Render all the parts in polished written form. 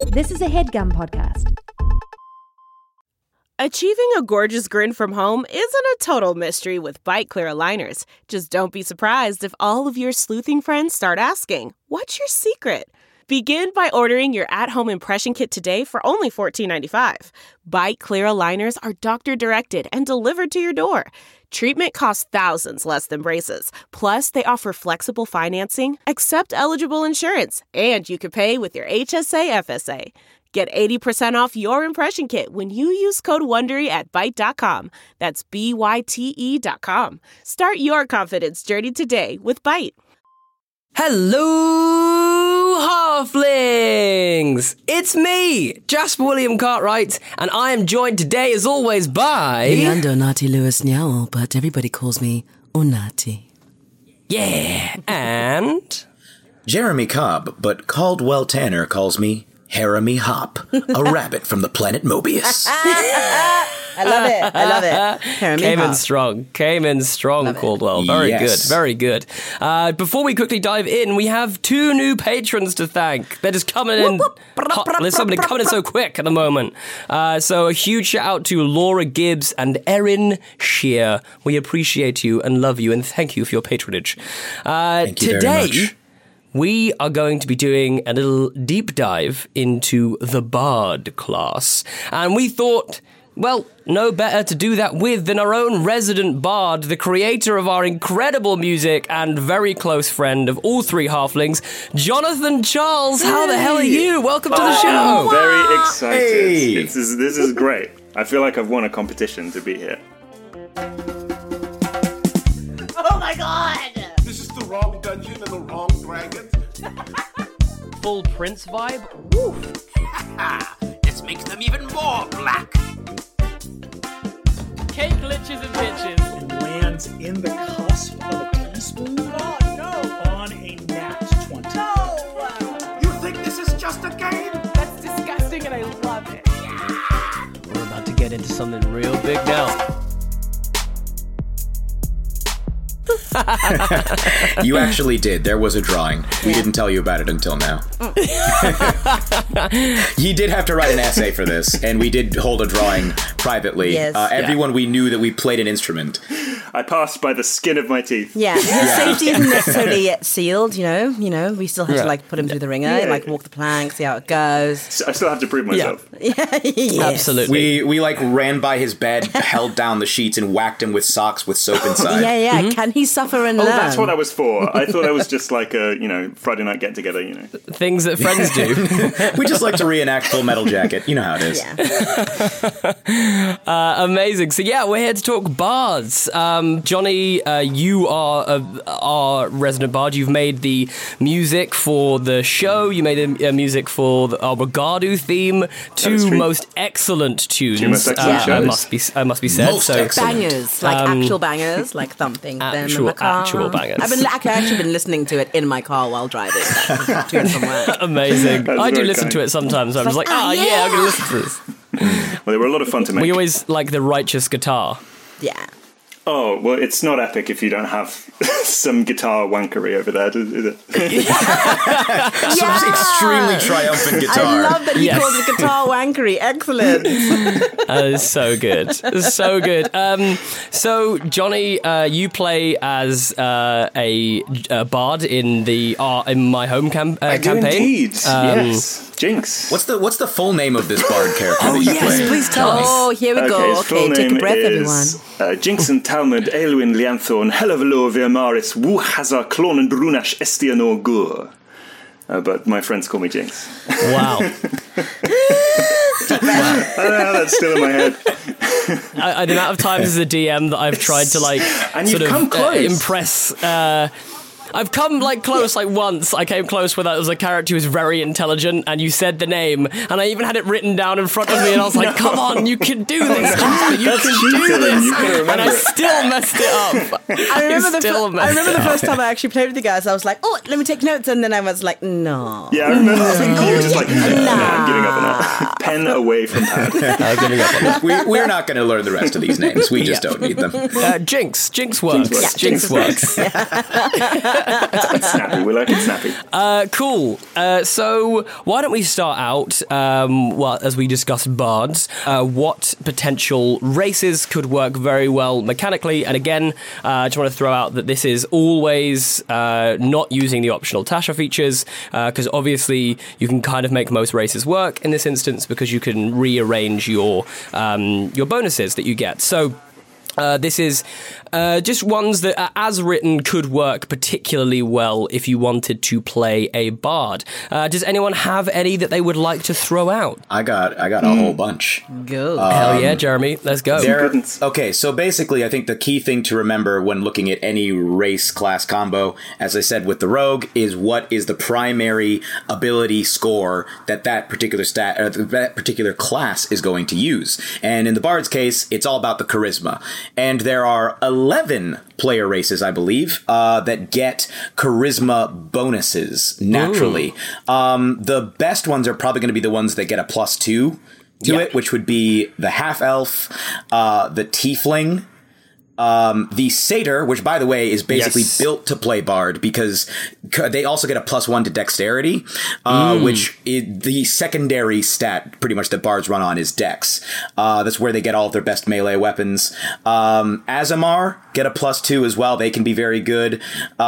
This is a HeadGum podcast. Achieving a gorgeous grin from home isn't a total mystery with Byte Clear aligners. Just don't be surprised if all of your sleuthing friends start asking, "What's your secret?" Begin by ordering your at-home impression kit today for only $14.95. Byte Clear aligners are doctor-directed and delivered to your door. Treatment costs thousands less than braces. Plus, they offer flexible financing, accept eligible insurance, and you can pay with your HSA FSA. Get 80% off your impression kit when you use code WONDERY at Byte.com. That's BYTE.com. Start your confidence journey today with Byte. Hello, Halflings! It's me, Jasper William Cartwright, and I am joined today, as always, by... Leander Nati Lewis Nyawl, but everybody calls me Onati. Yeah, and... Jeremy Cobb, but Caldwell Tanner calls me Haremy Hop, a rabbit from the planet Mobius. I love it. Came in strong, Caldwell. Very good, very good. Before we quickly dive in, we have two new patrons to thank. They're just coming in. There's somebody coming in so quick at the moment. So a huge shout out to Laura Gibbs and Erin Shear. We appreciate you and love you and thank you for your patronage. Thank you today, very much. We are going to be doing a little deep dive into the Bard class. And we thought, well, no better to do that with than our own resident Bard, the creator of our incredible music and very close friend of all three Halflings, Jonathan Charles. How the hell are you? Welcome to the show. I'm very excited. Hey. This is great. I feel like I've won a competition to be here. Oh my god! This is the wrong dungeon and the wrong dragons. Full Prince vibe? Woof. This makes them even more black. Cake glitches and bitches. And lands in the cusp of a teaspoon. Oh no! On a nat 20. No! You think this is just a game? That's disgusting and I love it. We're about to get into something real big now. You actually did. There was a drawing. We didn't tell you about it until now. You did have to write an essay for this, and we did hold a drawing privately. Yes. Everyone we knew that we played an instrument. I passed by the skin of my teeth. Yeah, his safety isn't necessarily yet sealed, you know. We still have to, put him through the ringer, walk the plank, see how it goes. I still have to prove myself. Yes. Absolutely. We ran by his bed, held down the sheets, and whacked him with socks with soap inside. Yeah. Mm-hmm. Can he suffer and learn? Oh, that's what I was for. I thought I was just like a, Friday night get-together, Things that friends do. We just like to reenact Full Metal Jacket. You know how it is. Yeah. Amazing. So we're here to talk bards. Johnny, you are our resident bard. You've made the music for the show. You made the music for our Regadu theme. Two most excellent tunes. Two most excellent shows. I must be said. Most excellent. Bangers, like actual bangers, like thumping them in my car. Actual bangers. I've actually been listening to it in my car while driving. To and from work. Amazing. I do listen kind. to it sometimes. I'm just like, I'm going to listen to this. Well, they were a lot of fun to make. We always like the righteous guitar. Yeah. Oh, well, it's not epic if you don't have some guitar wankery over there, is it? Some extremely triumphant guitar. I love that he calls it guitar wankery. Excellent. That is so good. So good. So, Johnny, you play as a bard in my home campaign. I do indeed. Yes. Jinx. What's the full name of this bard character that you play? Please tell us. Oh, here we go. Okay, take a breath, everyone. Jinx and Talmud, Aelwyn Lianthorn, Helavalo Virmaris, Wu Hazar, Clon and Brunash Estianor Gur. But my friends call me Jinx. Wow. I don't know how that's still in my head. The amount of times as a DM that I've tried to and you've come close. Impress. I've come close once. I came close where there was a character who was very intelligent, and you said the name, and I even had it written down in front of me, and I was like, "Come on, you can do this, Jasper, you can do this," and I still messed it up. I remember the first time I actually played with you guys. I was like, "Oh, let me take notes," and then I was like, "No." Yeah, I remember. You were just like, "I'm giving up on that." Pen away from pad. I'm giving up on that. We're not going to learn the rest of these names. We just don't need them. Jinx works. Yeah, Jinx works. It's snappy. We like it snappy. Cool. So why don't we start out, well, as we discussed bards, what potential races could work very well mechanically. And again, I just want to throw out that this is always not using the optional Tasha features, because obviously you can kind of make most races work in this instance because you can rearrange your bonuses that you get. So this is just ones that, as written, could work particularly well if you wanted to play a bard. Does anyone have any that they would like to throw out? I got a whole bunch. Go. Hell yeah, Jeremy. Let's go. Okay, so basically, I think the key thing to remember when looking at any race class combo, as I said with the rogue, is what is the primary ability score that particular stat or that particular class is going to use. And in the bard's case, it's all about the charisma. And there are 11 player races, I believe, that get charisma bonuses naturally. The best ones are probably going to be the ones that get a +2 to it, which would be the half-elf, the tiefling, the satyr, which, by the way, is basically built to play bard because they also get a +1 to dexterity, which is the secondary stat pretty much that bards run on is dex. That's where they get all of their best melee weapons. Azamar get a +2 as well. They can be very good.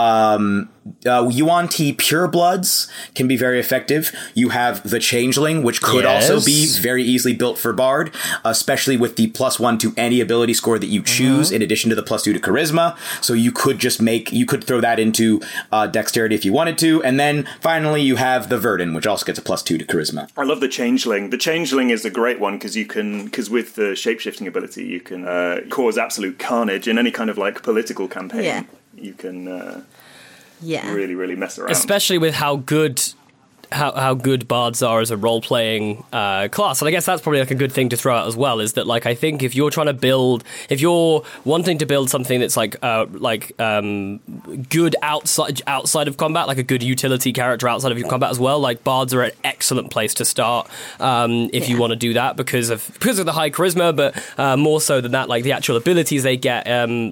Yuan-Ti Purebloods can be very effective. You have the Changeling, which could also be very easily built for bard, especially with the +1 to any ability score that you choose, in addition to the +2 to charisma. So you could throw that into dexterity if you wanted to. And then finally you have the Verdant, which also gets a +2 to charisma. I love the Changeling. The Changeling is a great one because with the shapeshifting ability, you can cause absolute carnage in any kind of like political campaign. Yeah. You can Yeah. really, really mess around. Especially with how good bards are as a role-playing class. And I guess that's probably like a good thing to throw out as well, is that like I think if you're wanting to build something that's like good outside of combat, like a good utility character outside of your combat as well, like bards are an excellent place to start if you want to do that because of the high charisma, but more so than that, like the actual abilities they get,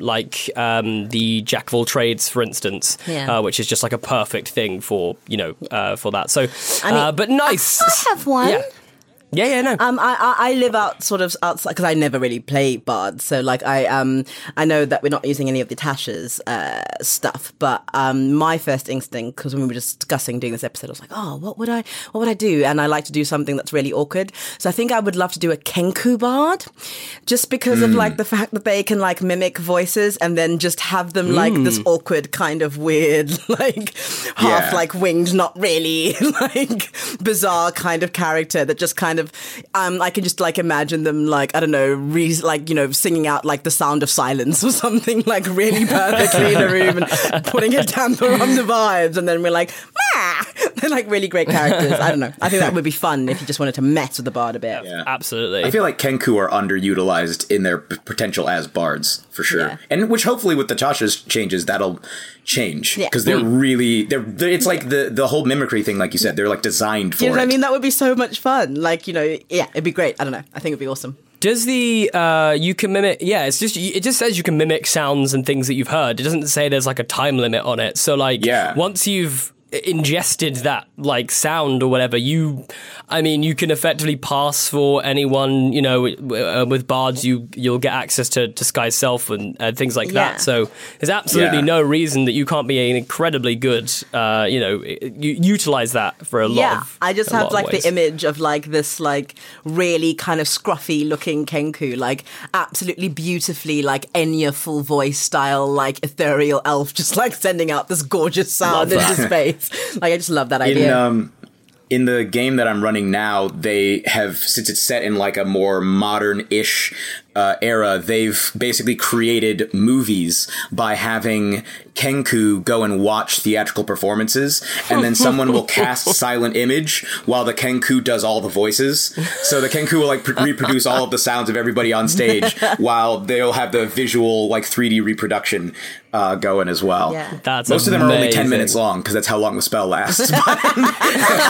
the Jack of all trades, for instance, which is just like a perfect thing for for that. So but nice. I have one. Yeah, no. I live outside because I never really play bards, so like I know that we're not using any of the Tasha's stuff, but my first instinct, because when we were discussing doing this episode, I was like, oh, what would I do? And I like to do something that's really awkward, so I think I would love to do a Kenku bard, just because of like the fact that they can like mimic voices and then just have them like this awkward kind of weird like half like winged, not really like bizarre kind of character that just kind of I can just like imagine them like I don't know singing out like the sound of silence or something like really perfectly in the room and putting a damper on the vibes, and then we're like they're like really great characters. I don't know, I think that would be fun if you just wanted to mess with the bard a bit. Absolutely. I feel like Kenku are underutilized in their potential as bards for sure, and which hopefully with the Tasha's changes that'll change because they're it's like the whole mimicry thing, like you said, they're like designed for it. I mean, that would be so much fun. Like it'd be great. I don't know. I think it'd be awesome. Does the you can mimic? Yeah, it just says you can mimic sounds and things that you've heard. It doesn't say there's like a time limit on it. So like once you've ingested that like sound or whatever, you can effectively pass for anyone, with bards you'll get access to disguise self and things like that, so there's absolutely no reason that you can't be an incredibly good utilize that for a lot of I just have like ways. the image of like this like really kind of scruffy looking Kenku, like absolutely beautifully like Enya full voice style like ethereal elf, just like sending out this gorgeous sound into space. Like I just love that idea. In the game that I'm running now, they have, since it's set in like a more modern-ish era, they've basically created movies by having Kenku go and watch theatrical performances, and then someone will cast silent image while the Kenku does all the voices. So the Kenku will like reproduce all of the sounds of everybody on stage while they'll have the visual like 3D reproduction going as well. Yeah. That's most amazing. of them are only 10 minutes long because that's how long the spell lasts.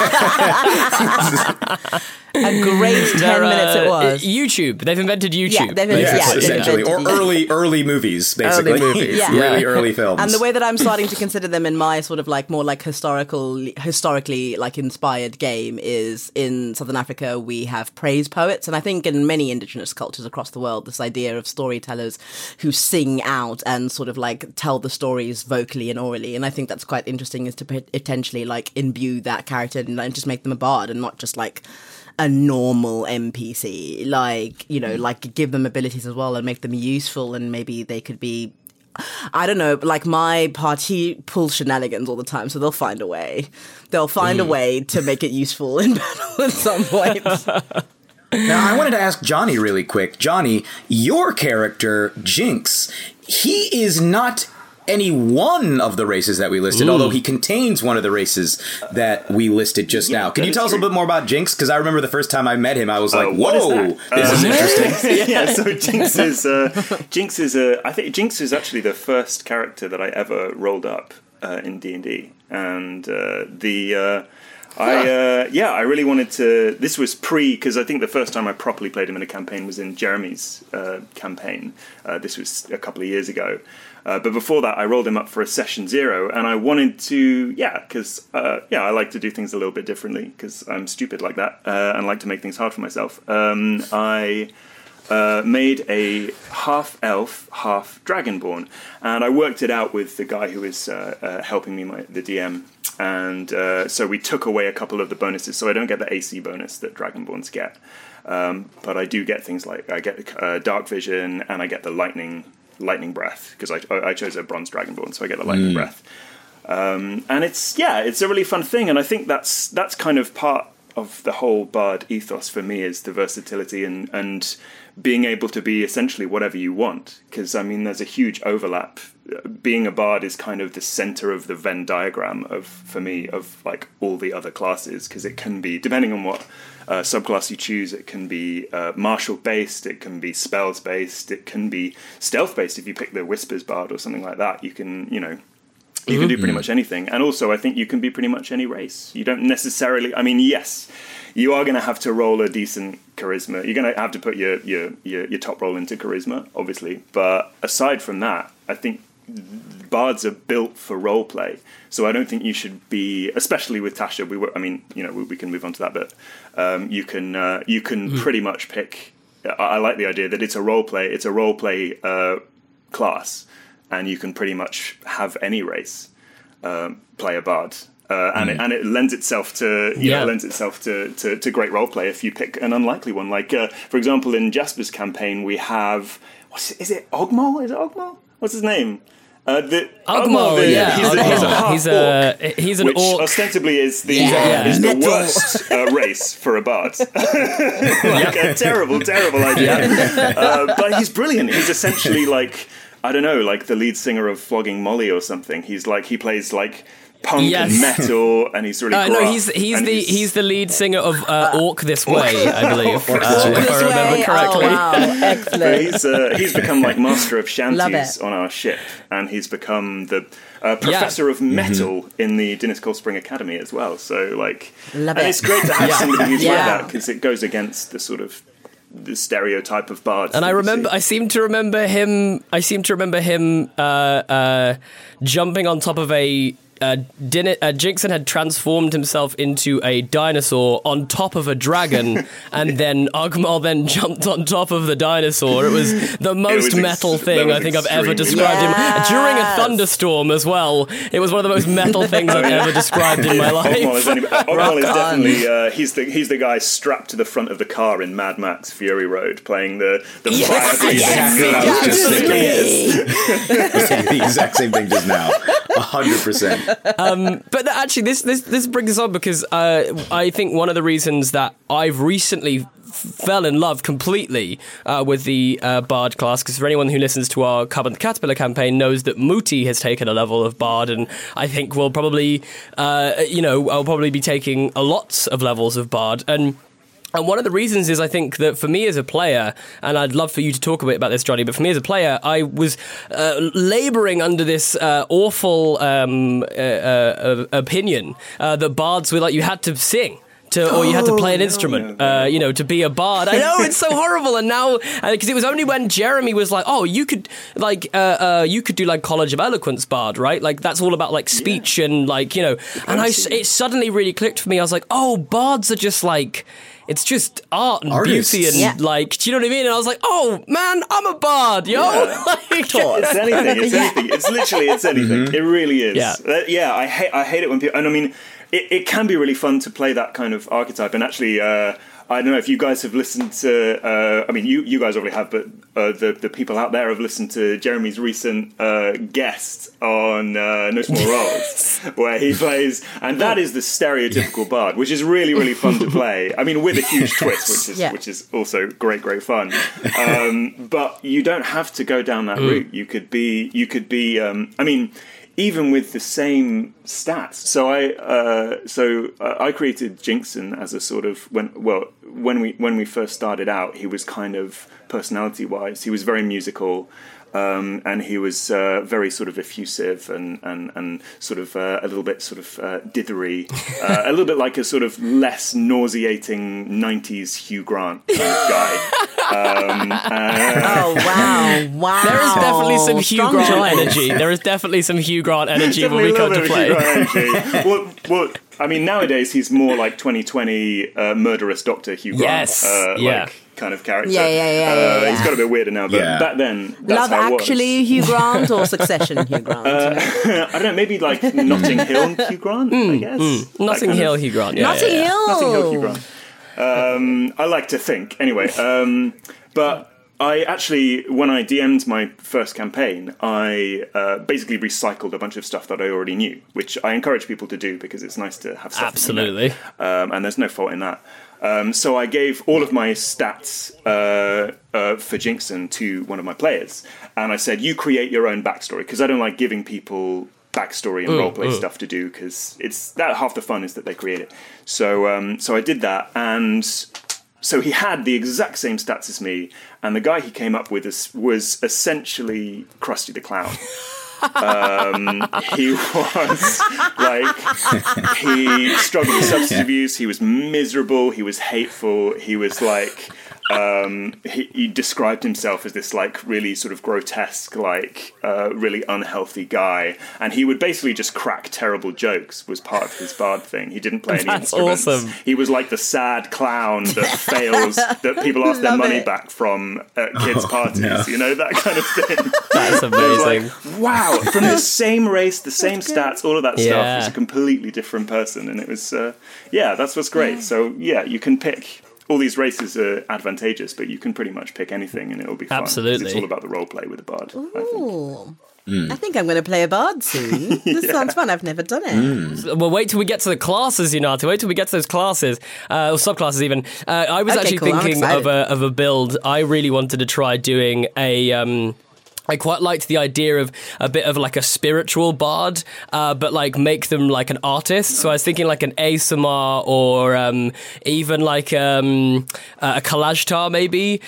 A great 10 minutes it was. YouTube. They've invented YouTube. Yeah, definitely, Yes, yeah, essentially, or early movies, basically. Early movies, Yeah. Really early films. And the way that I'm starting to consider them in my sort of like more like historically like inspired game is in Southern Africa we have praise poets, and I think in many indigenous cultures across the world this idea of storytellers who sing out and sort of like tell the stories vocally and orally, and I think that's quite interesting, is to potentially like imbue that character and like, just make them a bard and not just like a normal NPC, like, you know, like give them abilities as well and make them useful, and maybe they could be, I don't know, like my party pulls shenanigans all the time, so they'll find a way. They'll find a way to make it useful in battle at some point. Now, I wanted to ask Johnny really quick. Johnny, your character, Jinx, he is not any one of the races that we listed, although he contains one of the races that we listed just now. Can you tell us a little bit more about Jinx? Because I remember the first time I met him, I was like, whoa, this is interesting. Yeah, so Jinx is I think Jinx is actually the first character that I ever rolled up in D&D. And I really wanted to. This was because I think the first time I properly played him in a campaign was in Jeremy's campaign. This was a couple of years ago. But before that, I rolled him up for a session 0, and I wanted to, because I like to do things a little bit differently because I'm stupid like that and like to make things hard for myself. I made a half elf, half dragonborn, and I worked it out with the guy who was helping me, the DM. And so we took away a couple of the bonuses, so I don't get the AC bonus that Dragonborns get. But I do get things like, I get dark vision, and I get the lightning breath, because I chose a bronze Dragonborn, so I get the lightning breath. And it's a really fun thing, and I think that's kind of part of the whole bard ethos for me, is the versatility and being able to be essentially whatever you want. Because, I mean, there's a huge overlap. Being a bard is kind of the center of the Venn diagram for me, of like all the other classes, because it can be, depending on what subclass you choose, it can be martial-based, it can be spells-based, it can be stealth-based. If you pick the Whispers bard or something like that, you can, you can do pretty much anything. And also, I think you can be pretty much any race. You don't necessarily... I mean, yes, you are going to have to roll a decent charisma. You're going to have to put your top roll into charisma, obviously. But aside from that, I think bards are built for role play. So I don't think you should be... Especially with Tasha, we can move on to that, but you can pretty much pick... I like the idea that it's a role play class. And you can pretty much have any race play a bard, and it lends itself to to great role play if you pick an unlikely one. Like for example, in Jasper's campaign, we have is it Ogmol? Is it Ogmol? What's his name? Ogmol, he's an which orc. Ostensibly is the worst race for a bard. A terrible idea. But he's brilliant. He's essentially like, I don't know, like the lead singer of Flogging Molly or something. He plays like punk and metal, and he's really gruff. He's the lead singer of Orc This Way, I believe, if I remember correctly. Oh, wow. Excellent. But he's become like master of shanties on our ship, and he's become the professor of metal in the Dinas Cold Spring Academy as well. So it's great to have somebody who's like that, because it goes against the sort of the stereotype of bards. And I seem to remember him jumping on top of a Jinxon had transformed himself into a dinosaur on top of a dragon, and then Ogmol then jumped on top of the dinosaur. It was the most metal thing I think I've ever described him. During a thunderstorm as well. It was one of the most metal things I've ever described in my life. Ogmol is definitely he's the guy strapped to the front of the car in Mad Max Fury Road, playing the fire breathing. The exact same thing just now. 100%. But actually, this brings us on, because I think one of the reasons that I've recently fell in love completely with the Bard class, because for anyone who listens to our Cub and the Caterpillar campaign knows that Muti has taken a level of Bard, and I think we'll probably, I'll probably be taking a lot of levels of Bard. And one of the reasons is, I think that for me as a player, and I'd love for you to talk a bit about this, Johnny, but for me as a player, I was labouring under this awful opinion that bards were like, you had to sing or you had to play an instrument, to be a bard. I know, it's so horrible. And now, because it was only when Jeremy was like, oh, you could do like College of Eloquence bard, right? Like that's all about like speech and like, and it suddenly really clicked for me. I was like, oh, bards are just like, it's just art and Artists. beauty and like, do you know what I mean? And I was like, oh man, I'm a bard, yo. Yeah. It's anything. It's literally anything. It really is. Yeah. I hate it when people, and I mean, it can be really fun to play that kind of archetype. And actually, I don't know if you guys have listened to, you guys already have, but the people out there have listened to Jeremy's recent guest on No Small Roles, where he plays, and that is the stereotypical bard, which is really, really fun to play. I mean, with a huge twist, which is also great, great fun. But you don't have to go down that route. You could be. Even with the same stats. So I created Jinxon as a sort of when we first started out, he was kind of personality-wise, he was very musical, and he was very sort of effusive and sort of a little bit sort of dithery, a little bit like a sort of less nauseating 90s Hugh Grant kind of guy. Oh, wow. There is definitely some Hugh Grant energy. There is definitely some Hugh Grant energy when we come to play. Well, I mean, nowadays he's more like 2020 murderous Dr. Hugh Grant. Yes, kind of character. Yeah. He's got a bit weirder now, but back then, that's Love how it Actually was. Hugh Grant or Succession Hugh Grant? I don't know, maybe like Notting Hill Hugh Grant, I guess. Notting Hill Hugh Grant. Notting Hill. Notting Hill Hugh Grant. I like to think. Anyway, but I actually, when I DM'd my first campaign, I basically recycled a bunch of stuff that I already knew, which I encourage people to do because it's nice to have stuff. Absolutely. And there's no fault in that. So I gave all of my stats for Jinxon to one of my players, and I said, you create your own backstory, because I don't like giving people backstory and roleplay stuff to do, because it's that half the fun is that they create it. So I did that, and so he had the exact same stats as me, and the guy he came up with was essentially Krusty the Clown. He was like, he struggled with substance abuse, he was miserable, he was hateful, he was like, he described himself as this like really sort of grotesque, like really unhealthy guy, and he would basically just crack terrible jokes was part of his bard thing. He didn't play any instruments. Awesome. He was like the sad clown that fails, that people ask their money back from at kids' parties, that kind of thing. That's amazing. Like, wow, from the same race, the same stats, all of that stuff, was a completely different person, and it was that's what's great. So you can pick. All these races are advantageous, but you can pretty much pick anything and it'll be fun. Absolutely. It's all about the role play with the bard, I think I'm going to play a bard soon. This sounds fun. I've never done it. Well, wait till we get to the classes, Unati. Wait till we get to those classes, or subclasses even. I was actually thinking of a build. I really wanted to try doing a... I quite liked the idea of a bit of like a spiritual bard, but like make them like an artist. So I was thinking like an Asamar or even like a Kalashtar maybe,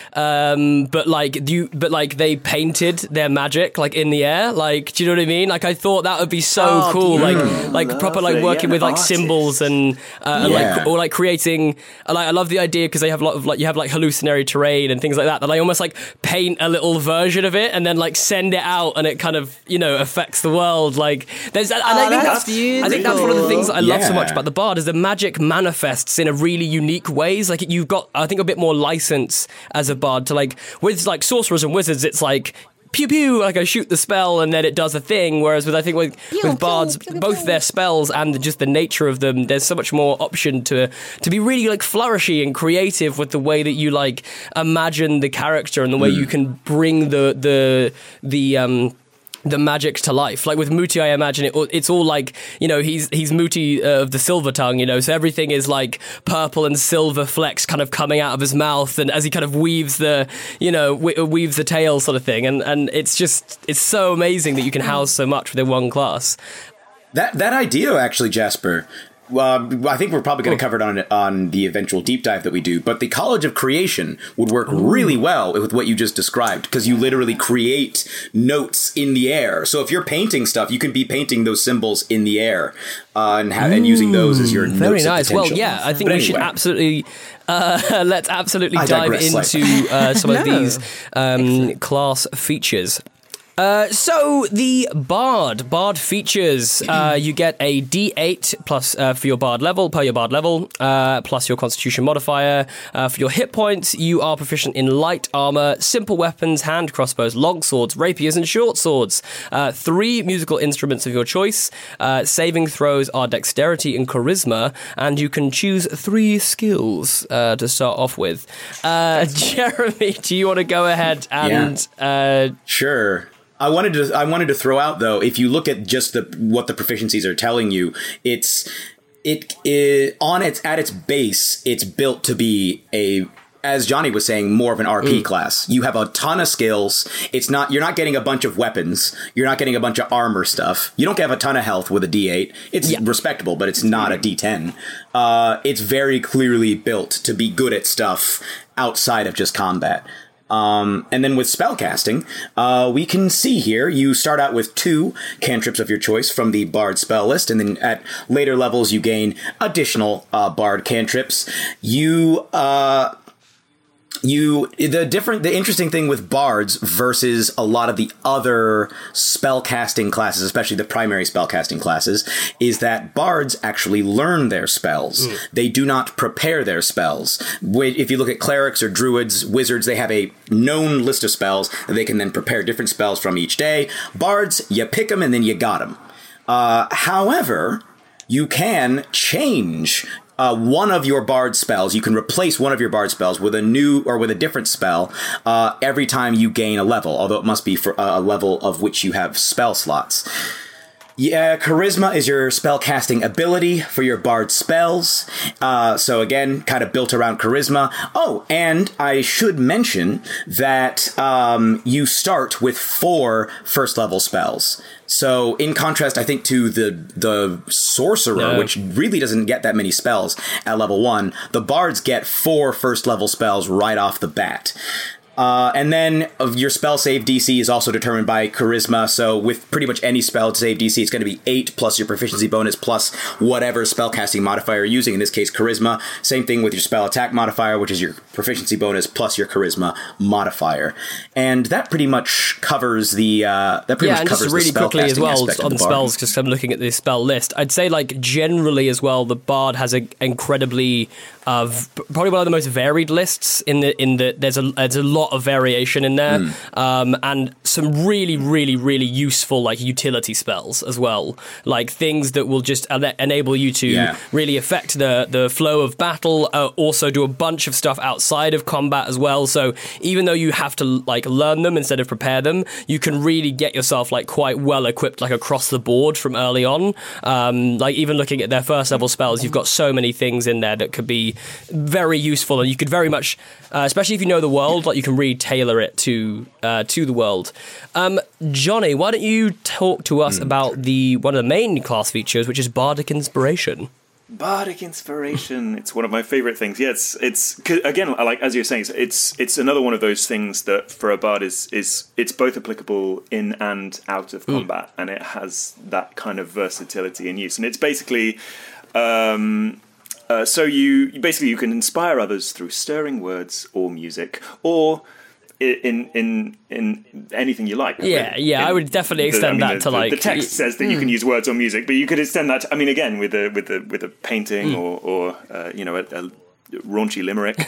but like they painted their magic like in the air. Like, do you know what I mean? Like I thought that would be so cool. Like proper like working with like symbols and like or like creating. Like I love the idea because they have a lot of like you have like hallucinatory terrain and things like that. That I almost like paint a little version of it and then like send it out and it kind of affects the world. Like there's I think that's one of the things that I love so much about the bard is the magic manifests in a really unique ways. Like you've got I think a bit more license as a bard to like with like sorcerers and wizards it's like pew pew, like I shoot the spell and then it does a thing, whereas with I think with bards, both their spells and just the nature of them, there's so much more option to be really like flourishy and creative with the way that you like imagine the character and the way you can bring the magic to life. Like with Muti, I imagine it's all like, he's Muti of the Silver Tongue, so everything is like purple and silver flecks kind of coming out of his mouth, and as he kind of weaves the, weaves the tail sort of thing, and it's so amazing that you can house so much within one class. That idea, actually, Jasper, I think we're probably going to cover it on the eventual deep dive that we do, but the College of Creation would work really well with what you just described, because you literally create notes in the air. So if you're painting stuff, you can be painting those symbols in the air and using those as your very notes of nice. Well, potential. yeah, I think we should absolutely let's absolutely dive into some of these class features. So the Bard features, you get a D8 plus for your Bard level, per your Bard level, plus your Constitution modifier. For your hit points, you are proficient in light armor, simple weapons, hand crossbows, long swords, rapiers, and short swords. 3 musical instruments of your choice. Saving throws are dexterity and charisma, and you can choose 3 skills to start off with. Jeremy, do you want to go ahead and... Sure. I wanted to throw out, though, if you look at just what the proficiencies are telling you, at its base, it's built to be as Johnny was saying, more of an RP class. You have a ton of skills. You're not getting a bunch of weapons. You're not getting a bunch of armor stuff. You don't have a ton of health with a D8. It's respectable, but it's not a D10. It's very clearly built to be good at stuff outside of just combat. And then with spellcasting, we can see here, you start out with 2 cantrips of your choice from the Bard spell list, and then at later levels you gain additional Bard cantrips. The interesting thing with bards versus a lot of the other spellcasting classes, especially the primary spellcasting classes, is that bards actually learn their spells. They do not prepare their spells. If you look at clerics or druids, wizards, they have a known list of spells that they can then prepare different spells from each day. Bards, you pick them and then you got them. However, you can change one of your bard spells. You can replace one of your bard spells with a new or with a different spell every time you gain a level, although it must be for a level of which you have spell slots. Yeah, charisma is your spellcasting ability for your bard spells. So again, kind of built around charisma. Oh, and I should mention that you start with 4 first level spells. So in contrast, I think, to the sorcerer, which really doesn't get that many spells at level 1, the bards get 4 first level spells right off the bat. And then your spell save DC is also determined by charisma. So with pretty much any spell save DC, it's going to be 8 plus your proficiency bonus plus whatever spellcasting modifier you're using. In this case, charisma. Same thing with your spell attack modifier, which is your proficiency bonus plus your charisma modifier. And that pretty much covers the just really quickly as well on the spells, because I'm looking at the spell list. I'd say, like, generally as well, the Bard has an incredibly probably one of the most varied lists in the there's a lot of variation in there, and some really, really, really useful, like, utility spells as well, like things that will just enable you to really affect the flow of battle, also do a bunch of stuff outside of combat as well. So even though you have to, like, learn them instead of prepare them, you can really get yourself, like, quite well equipped, like, across the board from early on. Like, even looking at their first level spells, you've got so many things in there that could be very useful, and you could very much, especially if you know the world, like, you can really tailor it to the world. Johnny, why don't you talk to us about one of the main class features, which is Bardic Inspiration? Bardic Inspiration. It's one of my favorite things. Yeah, it's again, like as you're saying, it's another one of those things that for a bard is it's both applicable in and out of combat, and it has that kind of versatility in use. And it's basically so you can inspire others through stirring words or music, or in anything you like. I would definitely extend that to, like, the text says that you can use words or music, but you could extend that to, I mean, again, with a painting or a raunchy limerick,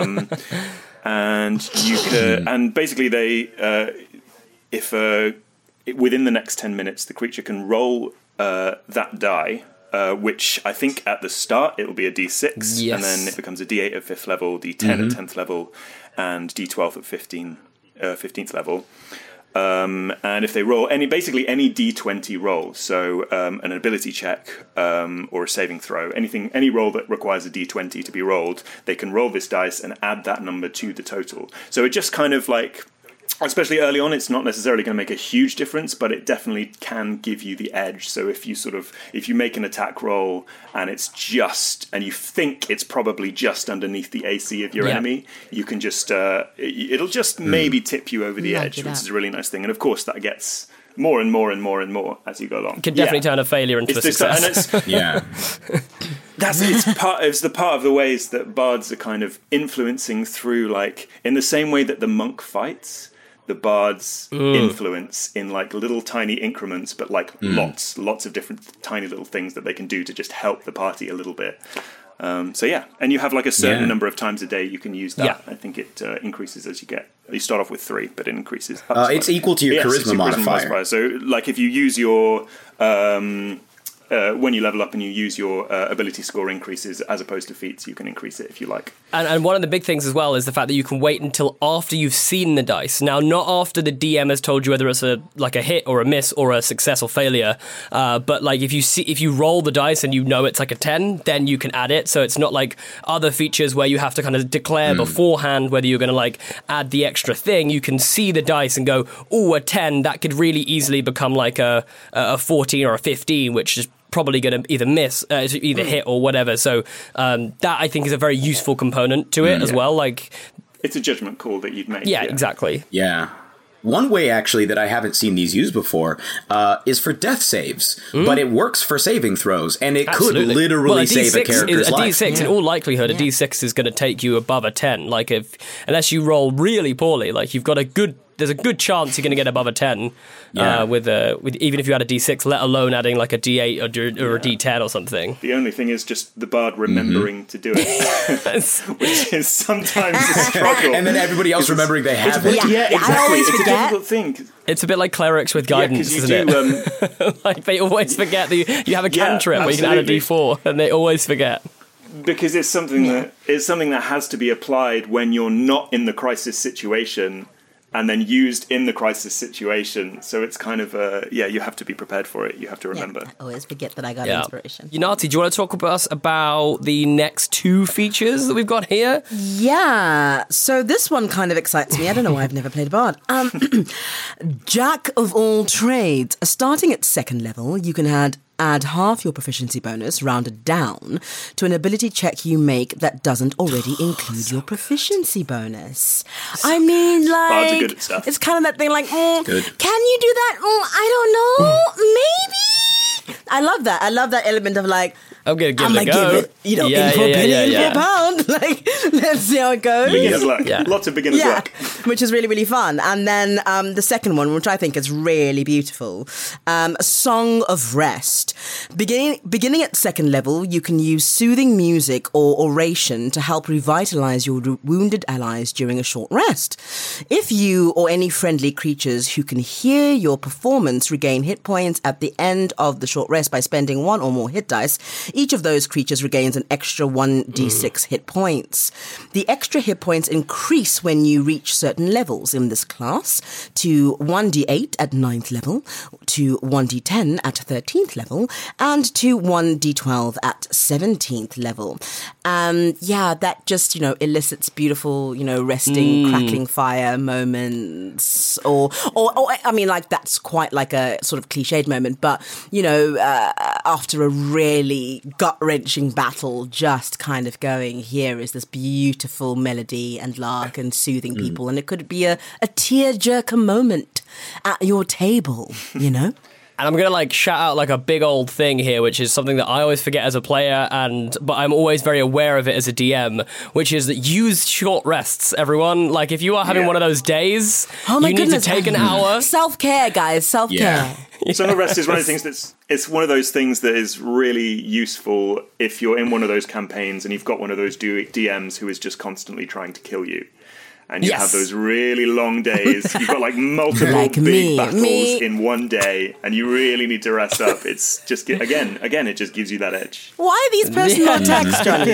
and you could, and basically they if within the next 10 minutes the creature can roll that die. Which I think at the start it will be a D6, and then it becomes a D8 at 5th level, D10 at 10th level, and D12 at 15th level. And if they roll any D20 roll, so an ability check or a saving throw, any roll that requires a D20 to be rolled, they can roll this dice and add that number to the total. So it just kind of, like, especially early on, it's not necessarily going to make a huge difference, but it definitely can give you the edge. So if you make an attack roll and and you think it's probably just underneath the AC of your enemy, you can just it'll just maybe tip you over the edge, which is a really nice thing. And of course, that gets more and more and more and more as you go along. Can definitely turn a failure into a success. It's the part of the ways that bards are kind of influencing through, like, in the same way that the monk fights, the bards influence in like little tiny increments, but like lots of different tiny little things that they can do to just help the party a little bit. And you have like a certain number of times a day you can use that. Yeah. I think it increases as you start off with 3, but it increases. It's equal to your charisma modifier. So like if you use your when you level up and you use your ability score increases as opposed to feats, you can increase it if you like. And one of the big things as well is the fact that you can wait until after you've seen the dice. Now, not after the DM has told you whether it's a hit or a miss or a success or failure, but like if you roll the dice and you know it's like a 10, then you can add it. So it's not like other features where you have to kind of declare beforehand whether you're going to like add the extra thing. You can see the dice and go, oh, a 10, that could really easily become like a 14 or a 15, which is probably going to either hit or whatever. So that I think is a very useful component to it as well. Like, it's a judgment call that you've made. Yeah, exactly. Yeah. One way, actually, that I haven't seen these used before is for death saves, but it works for saving throws, and it could literally save a character's life. A D6, in all likelihood, a D6 is going to take you above a 10. Like, unless you roll really poorly, like you've got there's a good chance you're going to get above a 10 with even if you had a D6, let alone adding like a D8 or a D10 or something. The only thing is just the bard remembering to do it, which is sometimes a struggle. And then everybody else remembering they have it. Yeah, exactly. It's a difficult thing. It's a bit like clerics with guidance, isn't it? Like they always forget that you have a cantrip where you can add a D4, and they always forget. Because it's something that has to be applied when you're not in the crisis situation, and then used in the crisis situation. So it's kind of, you have to be prepared for it. You have to remember. Yeah, I always forget that I got inspiration. Unati, do you want to talk about us about the next 2 features that we've got here? Yeah, so this one kind of excites me. I don't know why I've never played a bard. Jack of all trades. Starting at 2nd level, you can add half your proficiency bonus, rounded down, to an ability check you make that doesn't already include your proficiency bonus. I mean, like, good at stuff. It's kind of that thing like, can you do that? I don't know, maybe? I love that. I love that element of like, I'm going to give it a go. Give it, in for a penny, in for a pound. Like, let's see how it goes. Beginner's luck. Yeah. Lots of beginner's luck. Which is really, really fun. And then the second one, which I think is really beautiful, a Song of Rest. Beginning at 2nd level, you can use soothing music or oration to help revitalize your wounded allies during a short rest. If you or any friendly creatures who can hear your performance regain hit points at the end of the short rest by spending 1 or more hit dice, each of those creatures regains an extra 1d6 hit points. The extra hit points increase when you reach certain levels in this class to 1d8 at 9th level, to 1d10 at 13th level, and to 1d12 at 17th level. That just, elicits beautiful, resting, crackling fire moments, or I mean, like, that's quite like a sort of cliched moment, but, after a really gut-wrenching battle, just kind of going, here is this beautiful melody and lark and soothing people, and it could be a tear-jerker moment at your table, And I'm going to shout out a big old thing here, which is something that I always forget as a player, but I'm always very aware of it as a DM, which is that use short rests, everyone. Like, if you are having one of those days, you need to take an hour. Self-care, guys, self-care. Yeah. Song of Rest is one of the things it's one of those things that is really useful if you're in one of those campaigns and you've got one of those DMs who is just constantly trying to kill you. And you have those really long days. You've got multiple big battles in one day, and you really need to rest up. It's just again, it just gives you that edge. Why are these personal attacks, Johnny?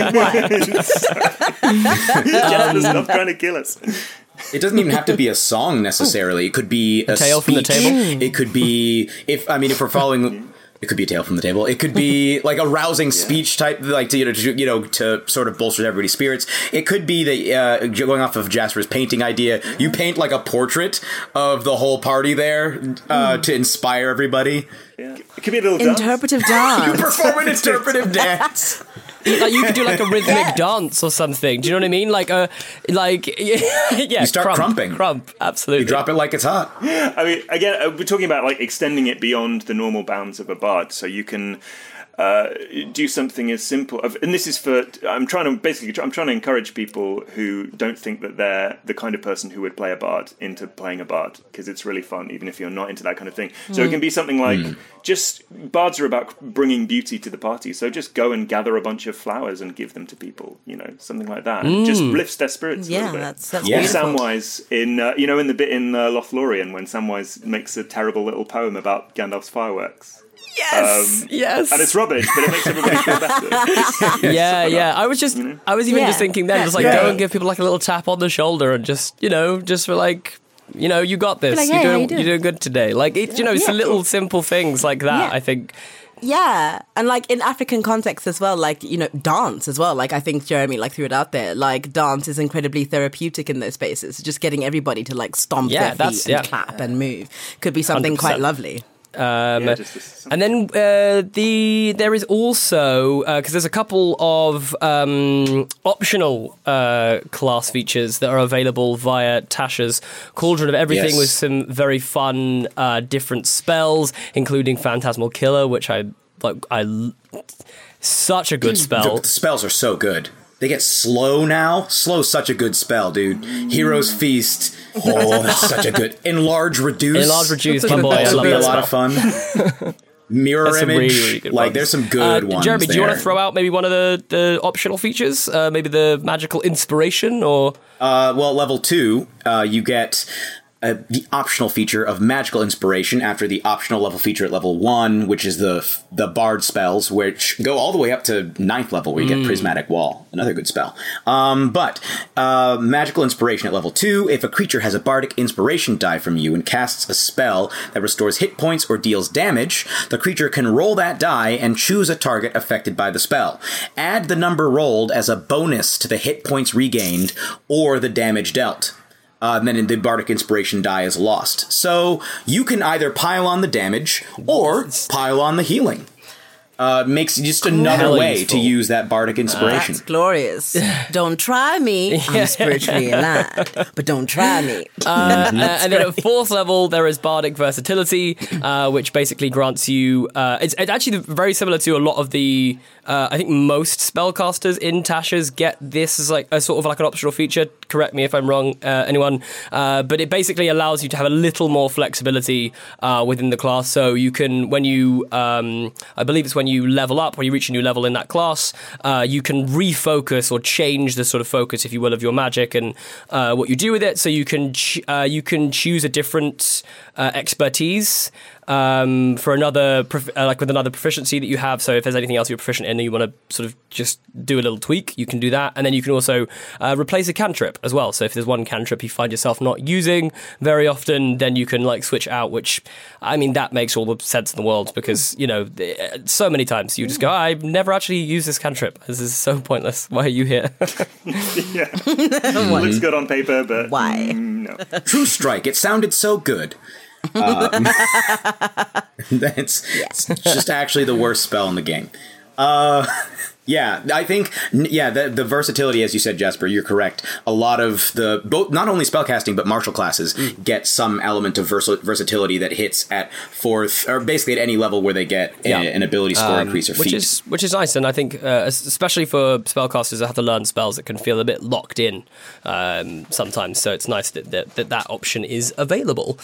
Jennifer, stop trying to kill us. It doesn't even have to be a song necessarily. It could be a tale from the table. It could be if we're following It could be a tale from the table. It could be like a rousing speech type, like to sort of bolster everybody's spirits. It could be that going off of Jasper's painting idea, you paint like a portrait of the whole party there to inspire everybody. Yeah. It could be a little dance. Interpretive dance. You perform an interpretive dance. Like you could do like a rhythmic dance or something. Do you know what I mean? Yeah. You start crumping. Crump, absolutely. You drop it like it's hot. I mean, again, we're talking about like extending it beyond the normal bounds of a bard, so you can do something as simple. And this is for I'm trying to encourage people who don't think that they're the kind of person who would play a bard into playing a bard, because it's really fun, even if you're not into that kind of thing. So it can be something like just bards are about bringing beauty to the party. So just go and gather a bunch of flowers and give them to people. Something like that. Just lifts their spirits. Yeah, a little bit. that's Or Samwise in in the bit in Lothlorien when Samwise makes a terrible little poem about Gandalf's fireworks. Yes. And it's rubbish, but it makes everybody feel better. Yeah. I was just thinking then, just like go and give people like a little tap on the shoulder and just for like, you got this. Like, hey, you're doing good today. Like it's it's little simple things like that. I think. Yeah, and like in African context as well, like, dance as well. Like I think Jeremy threw it out there. Like dance is incredibly therapeutic in those spaces. Just getting everybody to like stomp their feet and clap and move could be something 100%. Quite lovely. And then there is also because there's a couple of optional class features that are available via Tasha's Cauldron of Everything with some very fun different spells, including Phantasmal Killer, which I such a good spell. The spells are so good. They get slow now. Slow's such a good spell, dude. Hero's Feast. Oh, that's such a good... Enlarge Reduce. My boy. I love be that a lot of fun. Mirror Image. Really, really good like, ones. there's some good ones Jeremy, there. do you want to throw out maybe one of the optional features? Maybe the Magical Inspiration or... Well, level 2, you get... the optional feature of Magical Inspiration after the optional level feature at level 1, which is the Bard spells, which go all the way up to 9th level, where you get Prismatic Wall, another good spell. But Magical Inspiration at level 2, if a creature has a Bardic Inspiration die from you and casts a spell that restores hit points or deals damage, the creature can roll that die and choose a target affected by the spell. Add the number rolled as a bonus to the hit points regained or the damage dealt. And then the Bardic Inspiration die is lost. So you can either pile on the damage or pile on the healing. Makes just another way to use that Bardic Inspiration. That's glorious. Don't try me. I'm spiritually aligned, but don't try me. And then at 4th level, there is Bardic Versatility, which basically grants you... it's actually very similar to a lot of the... I think most spellcasters in Tasha's get this as like a sort of like an optional feature. Correct me if I'm wrong, anyone. But it basically allows you to have a little more flexibility within the class. So you can, when you... I believe it's when you level up, when you reach a new level in that class, you can refocus or change the sort of focus, if you will, of your magic and what you do with it. So you can choose a different expertise for another, like with another proficiency that you have. So if there's anything else you're proficient in and you want to sort of just do a little tweak, you can do that. And then you can also replace a cantrip as well. So if there's one cantrip you find yourself not using very often, then you can like switch out, which, I mean, that makes all the sense in the world because, so many times you just go, I've never actually used this cantrip. This is so pointless. Why are you here? Yeah. Looks good on paper, but... Why? No. True Strike. It sounded so good. It's just actually the worst spell in the game. Yeah, I think, the versatility, as you said, Jasper, you're correct. A lot of both, not only spellcasting, but martial classes get some element of versatility that hits at 4th, or basically at any level where they get an ability score increase or feat. Which is nice, and I think, especially for spellcasters that have to learn spells that can feel a bit locked in sometimes, so it's nice that option is available.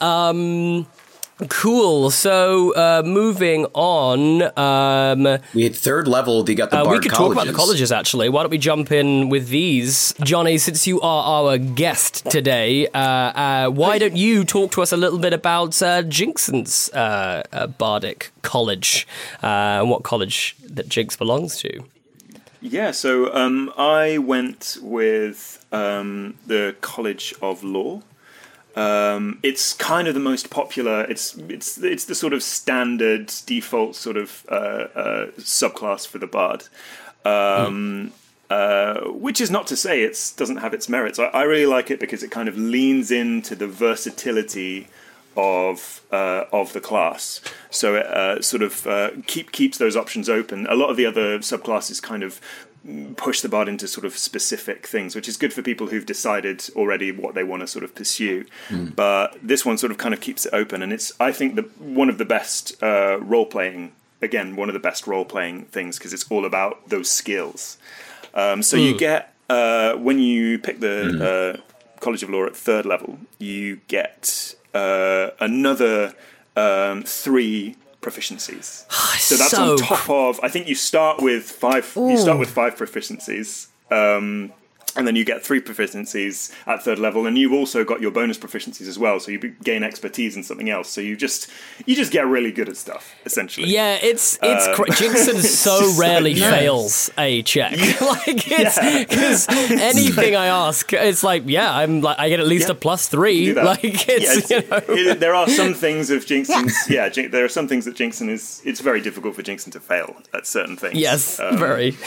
Cool. So, moving on. We had 3rd level, they got the Bard we could colleges. talk about the colleges, actually. Why don't we jump in with these? Johnny, since you are our guest today, why don't you talk to us a little bit about Jinxon's Bardic College, and what college that Jinx belongs to? Yeah, so I went with the College of Law. It's kind of the most popular. It's the sort of standard default sort of subclass for the bard, which is not to say it doesn't have its merits. I really like it because it kind of leans into the versatility of the class, so it sort of keeps those options open. A lot of the other subclasses kind of push the bard into sort of specific things, which is good for people who've decided already what they want to sort of pursue. But this one sort of kind of keeps it open, and it's, I think, one of the best role-playing, again, one of the best role-playing things, because it's all about those skills. So you get, when you pick the College of Law at 3rd level, you get another 3 proficiencies. So that's on top of, I think you start with 5. You start with 5 proficiencies, and then you get 3 proficiencies at 3rd level, and you've also got your bonus proficiencies as well. So you gain expertise in something else. So you just get really good at stuff, essentially. Yeah, it's Jinxon so rarely fails a check. Like it's because anything I ask, it's like, I get at least a +3. Like it's there are some things of Jinxon's. There are some things that Jinxon is. It's very difficult for Jinxon to fail at certain things. Yes, very.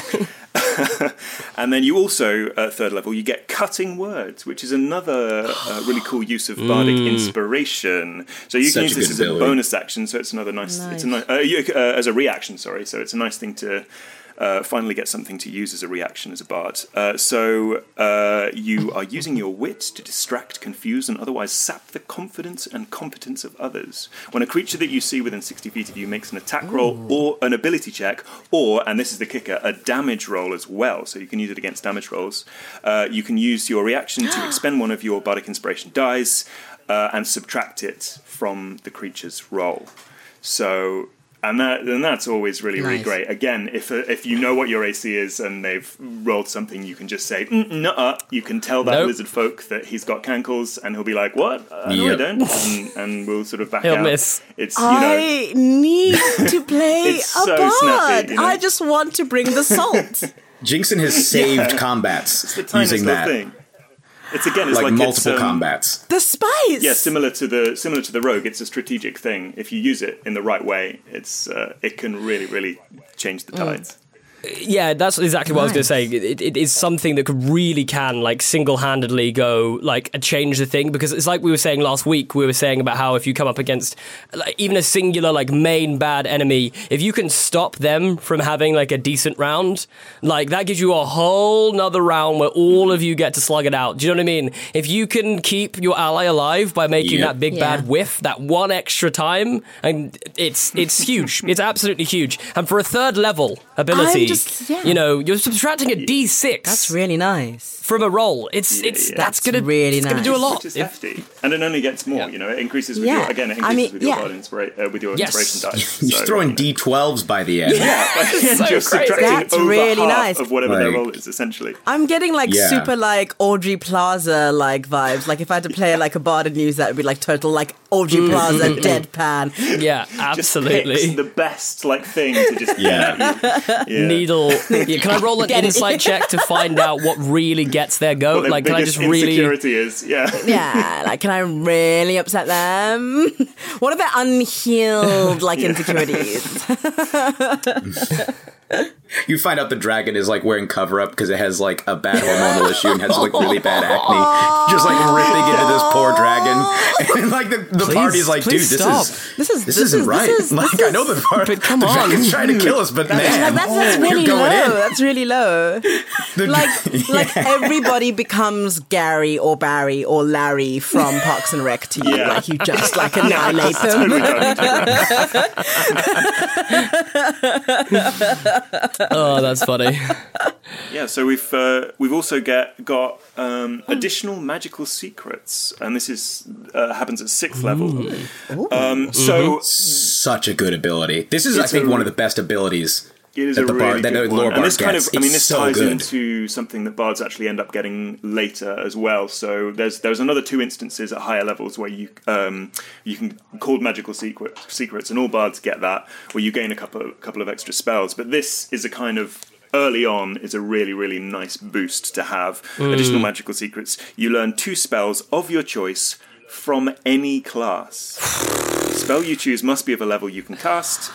And then you also, at 3rd level, you get cutting words, which is another really cool use of bardic inspiration. So you can use this as a bonus action, so it's another nice. It's a as a reaction, sorry. So it's a nice thing to finally get something to use as a reaction as a bard. So you are using your wit to distract, confuse, and otherwise sap the confidence and competence of others. When a creature that you see within 60 feet of you makes an attack roll or an ability check, or, and this is the kicker, a damage roll as well, so you can use it against damage rolls, you can use your reaction to expend one of your bardic inspiration dice and subtract it from the creature's roll. So... And that's always really, really great. Again, if you know what your AC is and they've rolled something, you can just say, nuh-uh. You can tell that lizard folk that he's got cankles, and he'll be like, what? No, I don't. And we'll sort of back out. Miss. It's, I need to play a bard. Snappy, I just want to bring the salt. Jinxon has saved combats it's the tiniest using little that. thing. It's like multiple combats. The spice. Yeah, similar to the rogue. It's a strategic thing. If you use it in the right way, it can really, really change the tides. Yeah, that's exactly what I was going to say. It is something that really can, like, single-handedly go, like, change the thing, because it's like we were saying last week, we were saying about how if you come up against, like, even a singular, like, main bad enemy, if you can stop them from having, like, a decent round, like, that gives you a whole nother round where all of you get to slug it out. Do you know what I mean? If you can keep your ally alive by making that big bad whiff that one extra time, and it's huge. It's absolutely huge. And for a 3rd level ability, you know, you're subtracting a D6. That's really nice. From a roll. That's gonna really nice. Gonna do a lot. Which is hefty. And it only gets more, you know, it increases with your inspiration dice. You're throwing D12s by the end. You're subtracting That's over really half nice. of whatever their roll is, essentially. I'm getting super like Audrey Plaza like vibes. Like if I had to play like a bard and use that, it would be like total like Audrey Plaza deadpan. Yeah, absolutely. Just picks the best like thing to just needle. Yeah, can I roll an insight check to find out what really gets their goat? What like, can I just really? Insecurity is yeah. Like, can I really upset them? What are their unhealed like insecurities? You find out the dragon is like wearing cover up because it has like a bad hormonal issue and has like really bad acne. Just like ripping into this poor dragon, and like the party's like, dude, this isn't right. I know the part. But come the on, dragon's trying to kill us, but man, that's really low. That's really low. Like everybody becomes Gary or Barry or Larry from Parks and Rec to you. Yeah. Like you just like annihilate them. Oh, that's funny. Yeah, so we've also got additional magical secrets, and this is happens at 6th level. So such a good ability. This is, I think, one of the best abilities. It is that a really good one. And this gets. this ties into something that bards actually end up getting later as well. So there's another 2 instances at higher levels where you can call magical secrets, and all bards get that, where you gain a couple of extra spells. But this is a kind of early on is a really, really nice boost to have additional magical secrets. You learn 2 spells of your choice from any class. The spell you choose must be of a level you can cast,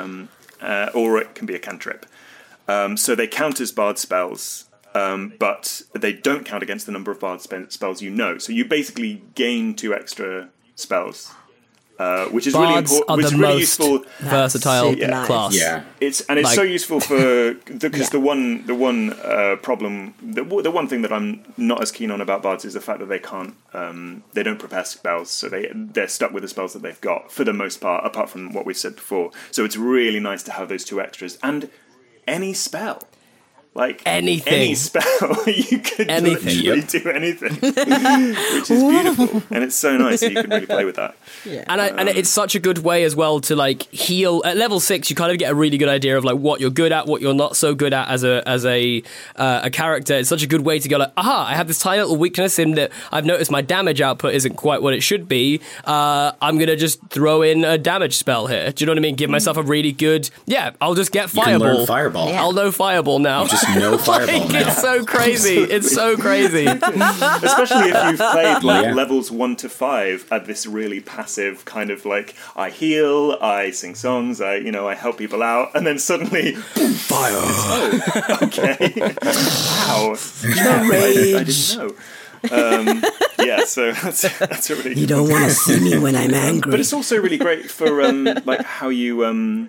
or it can be a cantrip. So they count as bard spells, but they don't count against the number of bard spells you know. So you basically gain 2 extra spells, which is really Bards important. are Which is the really most useful. versatile super nice. class. Yeah. It's Like- so useful for because the one problem, the one thing that I'm not as keen on about bards is the fact that they can't, they don't prepare spells, so they're stuck with the spells that they've got for the most part, apart from what we said before. So it's really nice to have those 2 extras and any spell. Like Anything. any spell, you could Anything. literally do anything, which is beautiful, and it's so nice that you can really play with that. And it's such a good way as well to like heal. At level 6, you kind of get a really good idea of like what you're good at, what you're not so good at as a character. It's such a good way to go like, aha, I have this tiny little weakness in that I've noticed my damage output isn't quite what it should be. I'm gonna just throw in a damage spell here. Do you know what I mean? Give myself a really good. Yeah, I'll just get You can Fireball. learn Fireball. Yeah. I'll know Fireball now. Just no Fireball Like, now. it's so crazy. It's so crazy. Especially if you've played like Yeah. levels 1 to 5 at this really passive kind of like I heal, I sing songs, I help people out, and then suddenly fire. Oh, okay. Wow. I didn't know. Yeah, so that's a really. You don't want to see me when I'm angry. But it's also really great for like how you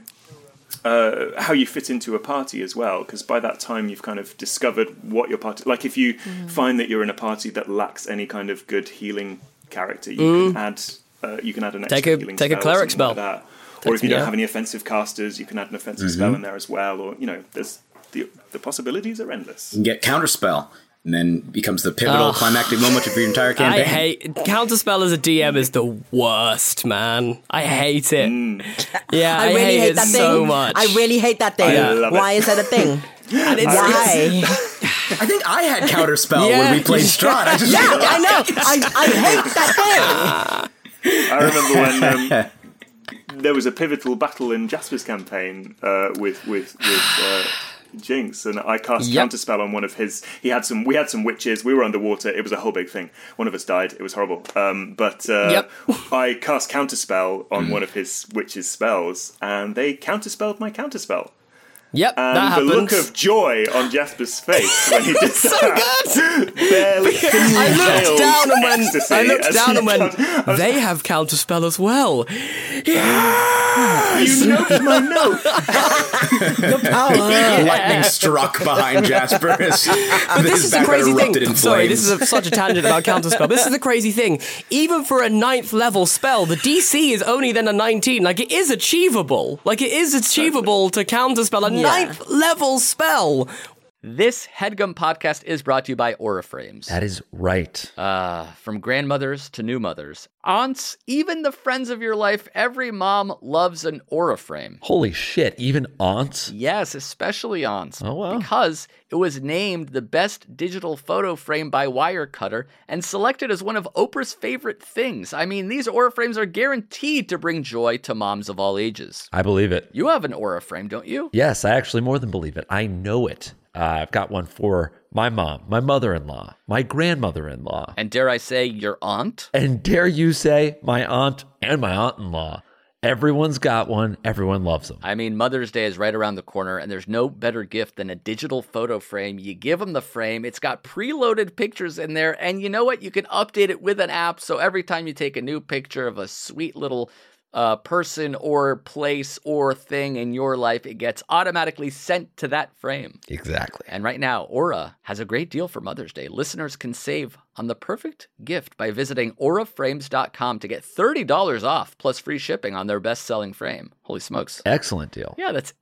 fit into a party as well, because by that time you've kind of discovered what your party. Like if you find that you're in a party that lacks any kind of good healing character, you can add an extra healing take a spell or cleric something like spell. that. Or if you don't Yeah. have any offensive casters, you can add an offensive spell in there as well. Or there's the possibilities are endless. You can get Counterspell, and then becomes the pivotal climactic moment of your entire campaign. I hate Counterspell as a DM is the worst, man. I hate it. Yeah, I really hate it that so thing. much. I really hate that thing. I love it. Why is that a thing? And it's, Why? I think I had Counterspell Yeah. when we played Strahd. I just Yeah, I know. I hate that I remember when there was a pivotal battle in Jasper's campaign with Jinx, and I cast Counterspell on one of his. We had some witches. We were underwater. It was a whole big thing. One of us died. It was horrible. But I cast Counterspell on one of his witches' spells, and they counterspelled my Counterspell. Yep, And that the happens. look of joy on Jasper's face when he did that. Barely I looked down and went, they have Counterspell as well. You know my note. lightning struck behind Jasper. But this is the crazy thing. Sorry, this is such a tangent about Counterspell. This is the crazy thing. Even for a 9th level spell, the DC is only then a 19. Like, it is achievable. Like, it is achievable to Counterspell a 9th level spell. This HeadGum podcast is brought to you by Aura Frames. That is right. From grandmothers to new mothers, aunts, even the friends of your life, every mom loves an Aura Frame. Holy shit, even aunts? Yes, especially aunts. Oh, wow. Because it was named the best digital photo frame by Wirecutter and selected as one of Oprah's favorite things. I mean, these Aura Frames are guaranteed to bring joy to moms of all ages. I believe it. You have an Aura Frame, don't you? Yes, I actually more than believe it. I know it. I've got one for my mom, my mother-in-law, my grandmother-in-law. And dare I say, your aunt? And dare you say, my aunt and my aunt-in-law. Everyone's got one. Everyone loves them. I mean, Mother's Day is right around the corner, and there's no better gift than a digital photo frame. You give them the frame. It's got preloaded pictures in there, and you know what? You can update it with an app, so every time you take a new picture of a sweet little person or place or thing in your life, it gets automatically sent to that frame. Exactly. And right now, Aura has a great deal for Mother's Day. Listeners can save on the perfect gift by visiting auraframes.com to get $30 off plus free shipping on their best-selling frame. Holy smokes. Excellent deal. Yeah, that's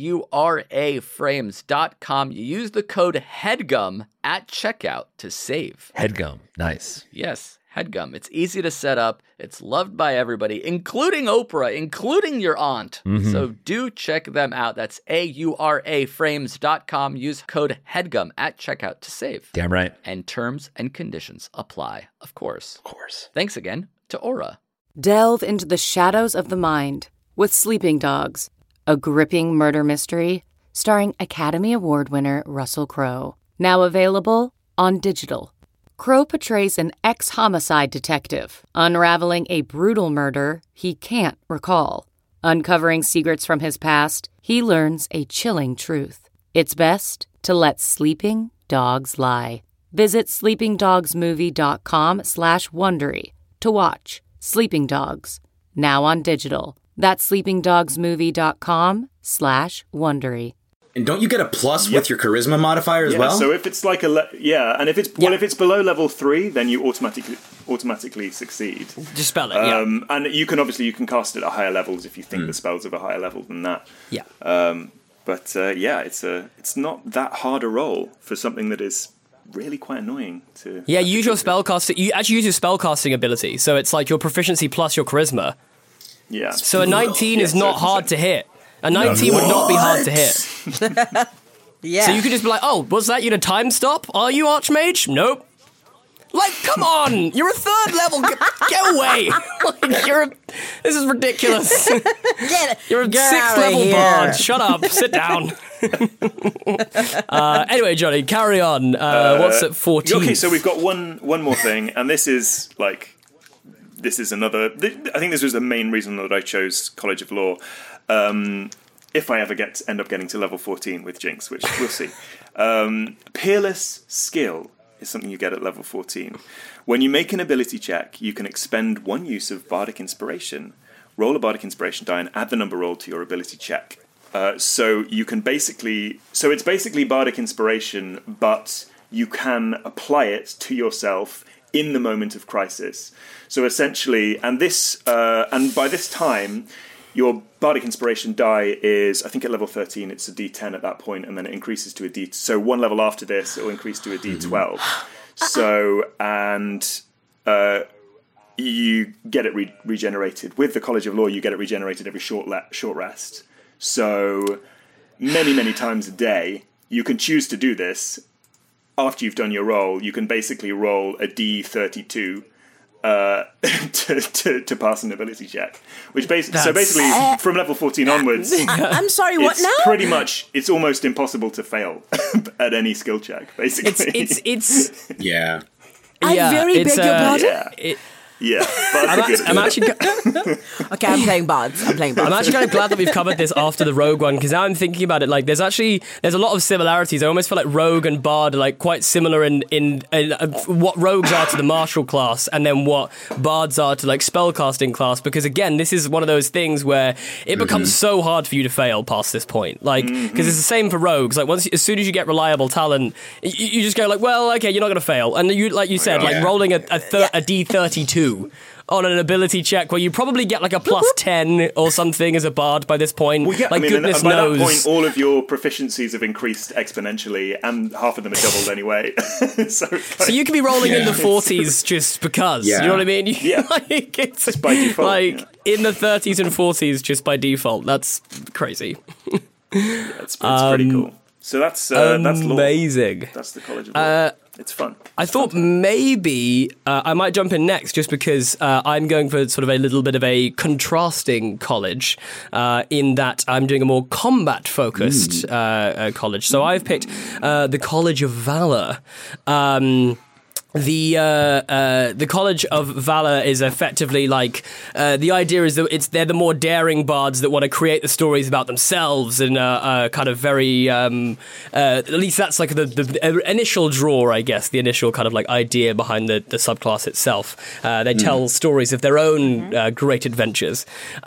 auraframes.com. You use the code HEADGUM at checkout to save. HeadGum. Nice. Yes, HeadGum. It's easy to set up. It's loved by everybody, including Oprah, including your aunt. So do check them out. That's auraframes.com. Use code HEADGUM at checkout to save. Damn right. And terms and conditions apply, of course. Of course. Thanks again to Aura. Delve into the shadows of the mind with Sleeping Dogs, a gripping murder mystery starring Academy Award winner Russell Crowe. Now available on digital. Crow portrays an ex-homicide detective, unraveling a brutal murder he can't recall. Uncovering secrets from his past, he learns a chilling truth. It's best to let sleeping dogs lie. Visit sleepingdogsmovie.com/Wondery to watch Sleeping Dogs, now on digital. That's sleepingdogsmovie.com/Wondery. And don't you get a plus with your charisma modifier as well? So if it's like and if it's below level 3, then you automatically succeed. Just spell it. And you can cast it at higher levels if you think the spell's of a higher level than that. Yeah. It's not that hard a roll for something that is really quite annoying to. Yeah, use your spellcasting. You actually use your spellcasting ability, so it's like your proficiency plus your charisma. Yeah. So a 19 is not hard to hit. A 19 would not be hard to hit. Yeah. So you could just be like, oh, was that you to time stop? Are you Archmage? Nope. Like, come on! You're a 3rd level! Get away! This is ridiculous. You're a 6th level bard. Shut up. Sit down. Anyway, Johnny, carry on. What's at 14? Okay, so we've got one more thing, and this is another. I think this was the main reason that I chose College of Law. If I ever end up getting to level 14 with Jinx, which we'll see. Peerless skill is something you get at level 14. When you make an ability check, you can expend 1 use of Bardic Inspiration, roll a Bardic Inspiration die, and add the number rolled to your ability check. So it's basically Bardic Inspiration, but you can apply it to yourself in the moment of crisis. So essentially, and by this time, your Bardic Inspiration die is, I think at level 13, it's a D10 at that point, and then it increases to a D. So one level after this, it will increase to a D12. So, and you get it regenerated. With the College of Law, you get it regenerated every short rest. So many times a day, you can choose to do this. After you've done your roll, you can basically roll a D32 to pass an ability check, which basically from level 14 onwards. I'm sorry, what now? Pretty much, it's almost impossible to fail at any skill check. Basically, it's yeah. I very beg your pardon. I'm actually. Okay, I'm playing bards. I'm actually kind of glad that we've covered this after the rogue one, because now I'm thinking about it. Like, there's a lot of similarities. I almost feel like rogue and bard are like quite similar in what rogues are to the martial class, and then what bards are to like spellcasting class. Because again, this is one of those things where it becomes so hard for you to fail past this point. Like, because it's the same for rogues. Like, as soon as you get reliable talent, you just go like, well, okay, you're not going to fail, and you, like you said, rolling a D32. On an ability check where you probably get like a plus 10 or something as a bard by this point. Well, yeah, like, goodness by knows. that point, all of your proficiencies have increased exponentially, and half of them are doubled anyway. So you could be rolling in the 40s just because. You know what I mean? Yeah. Like, it's by default. Like, in the 30s and 40s just by default. That's crazy. It's pretty cool. So that's amazing. Law. That's the College of Law. It's fun. I thought maybe I might jump in next just because I'm going for sort of a little bit of a contrasting college in that I'm doing a more combat-focused college. So I've picked the College of Valor. The College of Valor is effectively like the idea is that they're the more daring bards that want to create the stories about themselves and kind of very at least that's like the initial draw, I guess, the initial kind of like idea behind the subclass itself. They tell stories of their own great adventures.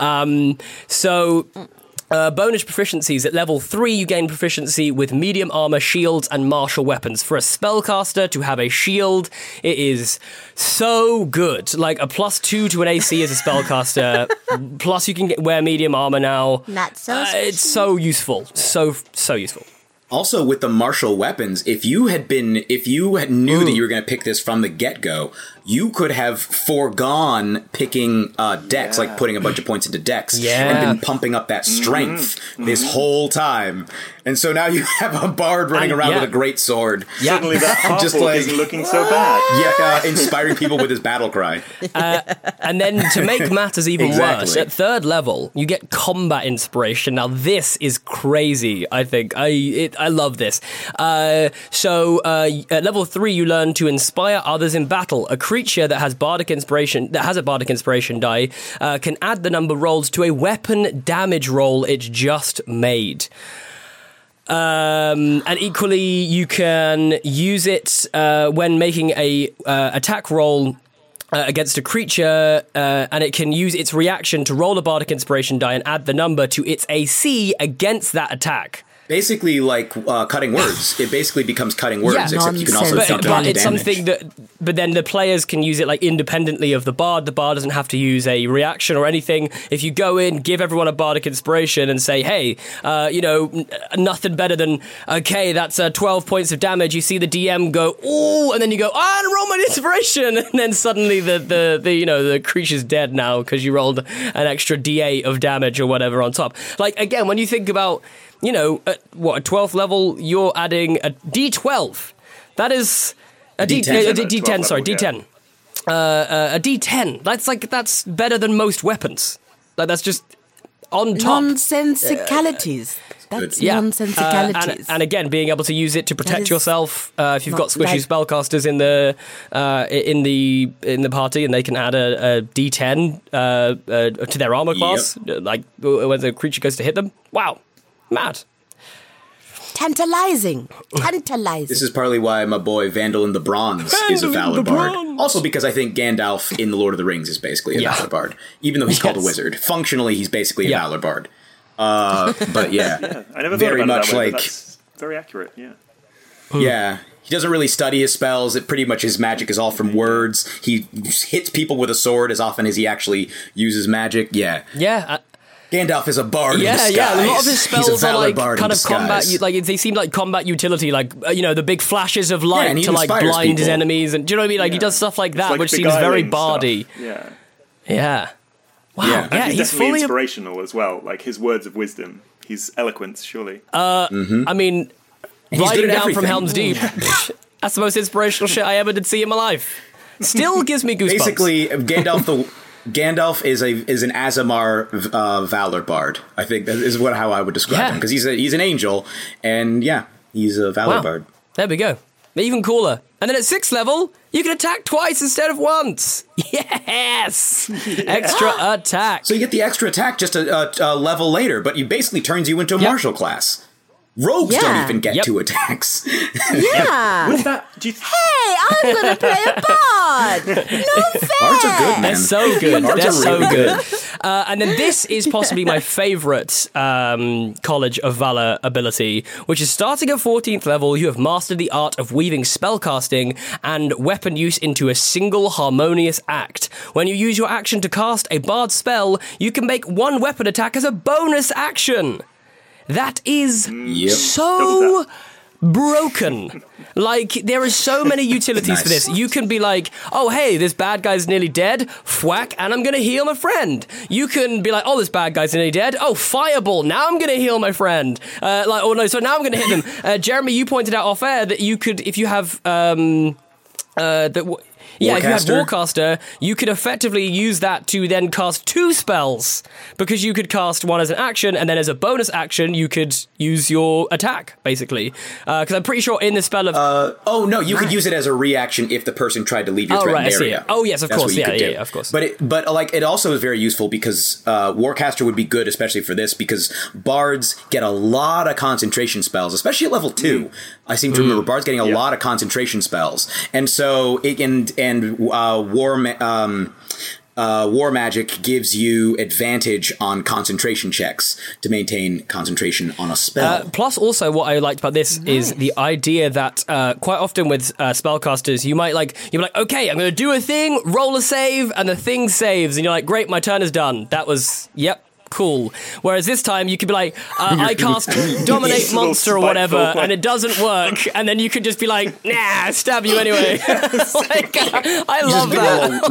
Bonus proficiencies. At level 3, you gain proficiency with medium armor, shields, and martial weapons. For a spellcaster to have a shield, it is so good. Like a +2 to an AC as a spellcaster. Plus, you can wear medium armor now. Not so it's so useful. So useful. Also, with the martial weapons, if you knew that you were going to pick this from the get-go, you could have foregone picking decks, like putting a bunch of points into decks, and been pumping up that strength this whole time. And so now you have a bard running around with a great sword. Suddenly that Harpulk isn't looking so bad. Inspiring people with his battle cry. And then to make matters even worse, at 3rd level, you get combat inspiration. Now this is crazy, I think. I love this. So at level 3, you learn to inspire others in battle. A creature that has a bardic inspiration die can add the number rolled to a weapon damage roll it's just made. And equally, you can use it when making a attack roll against a creature, and it can use its reaction to roll a bardic inspiration die and add the number to its AC against that attack. Basically, like cutting words. It basically becomes cutting words, except you can also dump but it's damage. something that. But then the players can use it like independently of the bard. The bard doesn't have to use a reaction or anything. If you go in, give everyone a bardic inspiration, and say, "Hey, nothing better than that's 12 points of damage." You see the DM go, "Ooh," and then you go, and roll my inspiration, and then suddenly the creature's dead now because you rolled an extra D8 of damage or whatever on top. Like again, when you think about. At 12th level, you're adding a D12. That is a D10. Sorry, D10. A D10. That's better than most weapons. Like that's just on top. Nonsensicalities. That's nonsensicalities. And again, being able to use it to protect yourself. If you've got squishy spellcasters in the party, and they can add a D10 to their armor class, like when the creature goes to hit them. Wow. Mad. Tantalizing. This is partly why my boy Vandal in the Bronze is a Valor Bard. Also because I think Gandalf in The Lord of the Rings is basically a Valor Bard. Even though he's called a wizard. Functionally, he's basically a Valor Bard. But yeah. I never very thought about much it that way, like... but that's very accurate, yeah. Yeah. He doesn't really study his spells. It pretty much his magic is all from words. He hits people with a sword as often as he actually uses magic. Yeah. Yeah. Gandalf is a bard in disguise. Yeah, a lot of his spells are like kind of combat, they seem like combat utility, like, the big flashes of light to like blind his enemies, and do you know what I mean? Like he does stuff like that, which seems very bardy. Yeah. Yeah. Wow. Yeah, he's definitely inspirational as well, like his words of wisdom. He's eloquent, surely. I mean, riding down from Helm's Deep, that's the most inspirational shit I ever did see in my life. Still gives me goosebumps. Basically, Gandalf is an Azamar Valor Bard. I think that is how I would describe him, because he's an angel, and he's a Valor Bard. There we go. Even cooler. And then at 6th level, you can attack twice instead of once. Yes! Extra attack. So you get the extra attack just a level later, but it basically turns you into a martial class. Rogues don't even get 2 attacks. Yeah. What is that? Hey, I'm going to play a bard. No fair. Bards are good, man. They're so good. Bards They're are so really good. And then this is possibly my favourite College of Valor ability, which is starting at 14th level, you have mastered the art of weaving spellcasting and weapon use into a single harmonious act. When you use your action to cast a bard spell, you can make one weapon attack as a bonus action. That is so broken. Like, there are so many utilities for this. You can be like, oh, hey, this bad guy's nearly dead. Whack, and I'm going to heal my friend. You can be like, oh, this bad guy's nearly dead. Oh, fireball. Now I'm going to heal my friend. So now I'm going to hit them. Jeremy, you pointed out off air that you could, if you have... if you had Warcaster, you could effectively use that to then cast 2 spells, because you could cast one as an action, and then as a bonus action, you could use your attack, basically. Because I'm pretty sure in the spell of... you could use it as a reaction if the person tried to leave your threatened area. Oh, yes, of course. Yeah, of course. But it also is very useful because Warcaster would be good, especially for this, because bards get a lot of concentration spells, especially at level 2. I seem to remember bards getting a lot of concentration spells, and so War Magic gives you advantage on concentration checks to maintain concentration on a spell. Plus, also, what I liked about this is the idea that quite often with spellcasters, you're like, okay, I'm going to do a thing, roll a save, and the thing saves, and you're like, great, my turn is done. That was, cool. Whereas this time you could be like, I cast Dominate Monster or whatever, and it doesn't work, and then you could just be like, nah, stab you anyway. Like, I love that.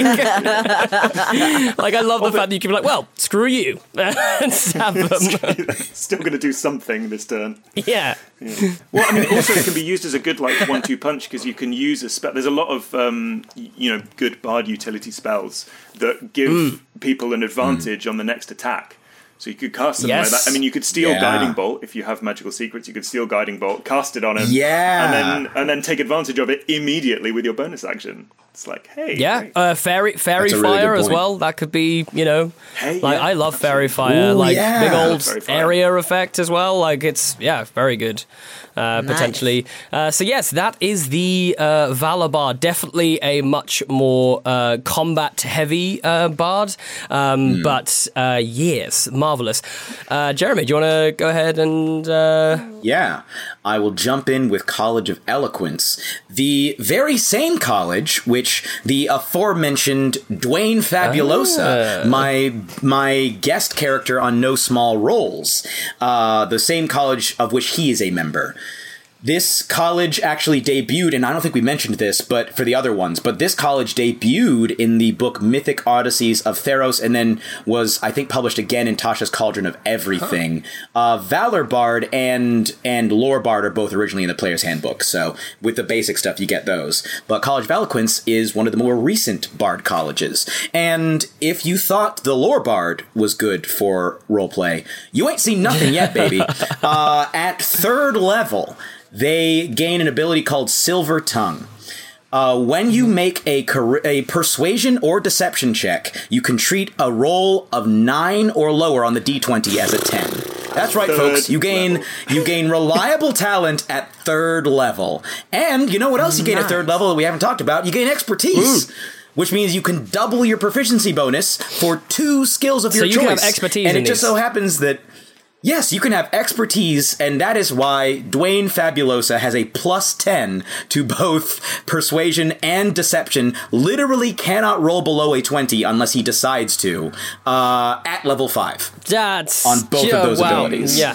Like, I love the fact that you can be like, well, screw you, and stab them. Still going to do something this turn. Yeah. Well, I mean, also it can be used as a good like 1-2 punch because you can use a spell. There's a lot of good bard utility spells that give people an advantage on the next attack. So you could cast something like that. I mean, you could steal Guiding Bolt if you have magical secrets. You could steal Guiding Bolt, cast it on him, and then take advantage of it immediately with your bonus action. It's like, hey, fairy fire as well. That could be, I love fairy fire, big old area effect as well. Like it's very good. Potentially. So yes, that is the Valor Bard. Definitely a much more combat-heavy bard. But yes, marvelous. Jeremy, do you want to go ahead and... Yeah, I will jump in with College of Eloquence. The very same college which the aforementioned Dwayne Fabulosa, my guest character on No Small Roles, the same college of which he is a member. This college actually debuted, and I don't think we mentioned this, but for the other ones, but this college debuted in the book Mythic Odysseys of Theros, and then was, I think, published again in Tasha's Cauldron of Everything. Valor Bard and Lore Bard are both originally in the Player's Handbook, so with the basic stuff, you get those. But College of Eloquence is one of the more recent Bard colleges, and if you thought the Lore Bard was good for roleplay, you ain't seen nothing yet, baby. At 3rd level, they gain an ability called Silver Tongue. When you make a persuasion or deception check, you can treat a roll of 9 or lower on the d20 as a 10. That's right, folks. You gain reliable talent at 3rd level. And you know what else you gain at 3rd level that we haven't talked about? You gain expertise. Which means you can double your proficiency bonus for 2 skills of your choice. So you can have expertise and in it just so happens that... Yes, you can have expertise, and that is why Dwayne Fabulosa has a +10 to both persuasion and deception. Literally cannot roll below a 20 unless he decides to, at level 5. That's... on both of those abilities. Yeah.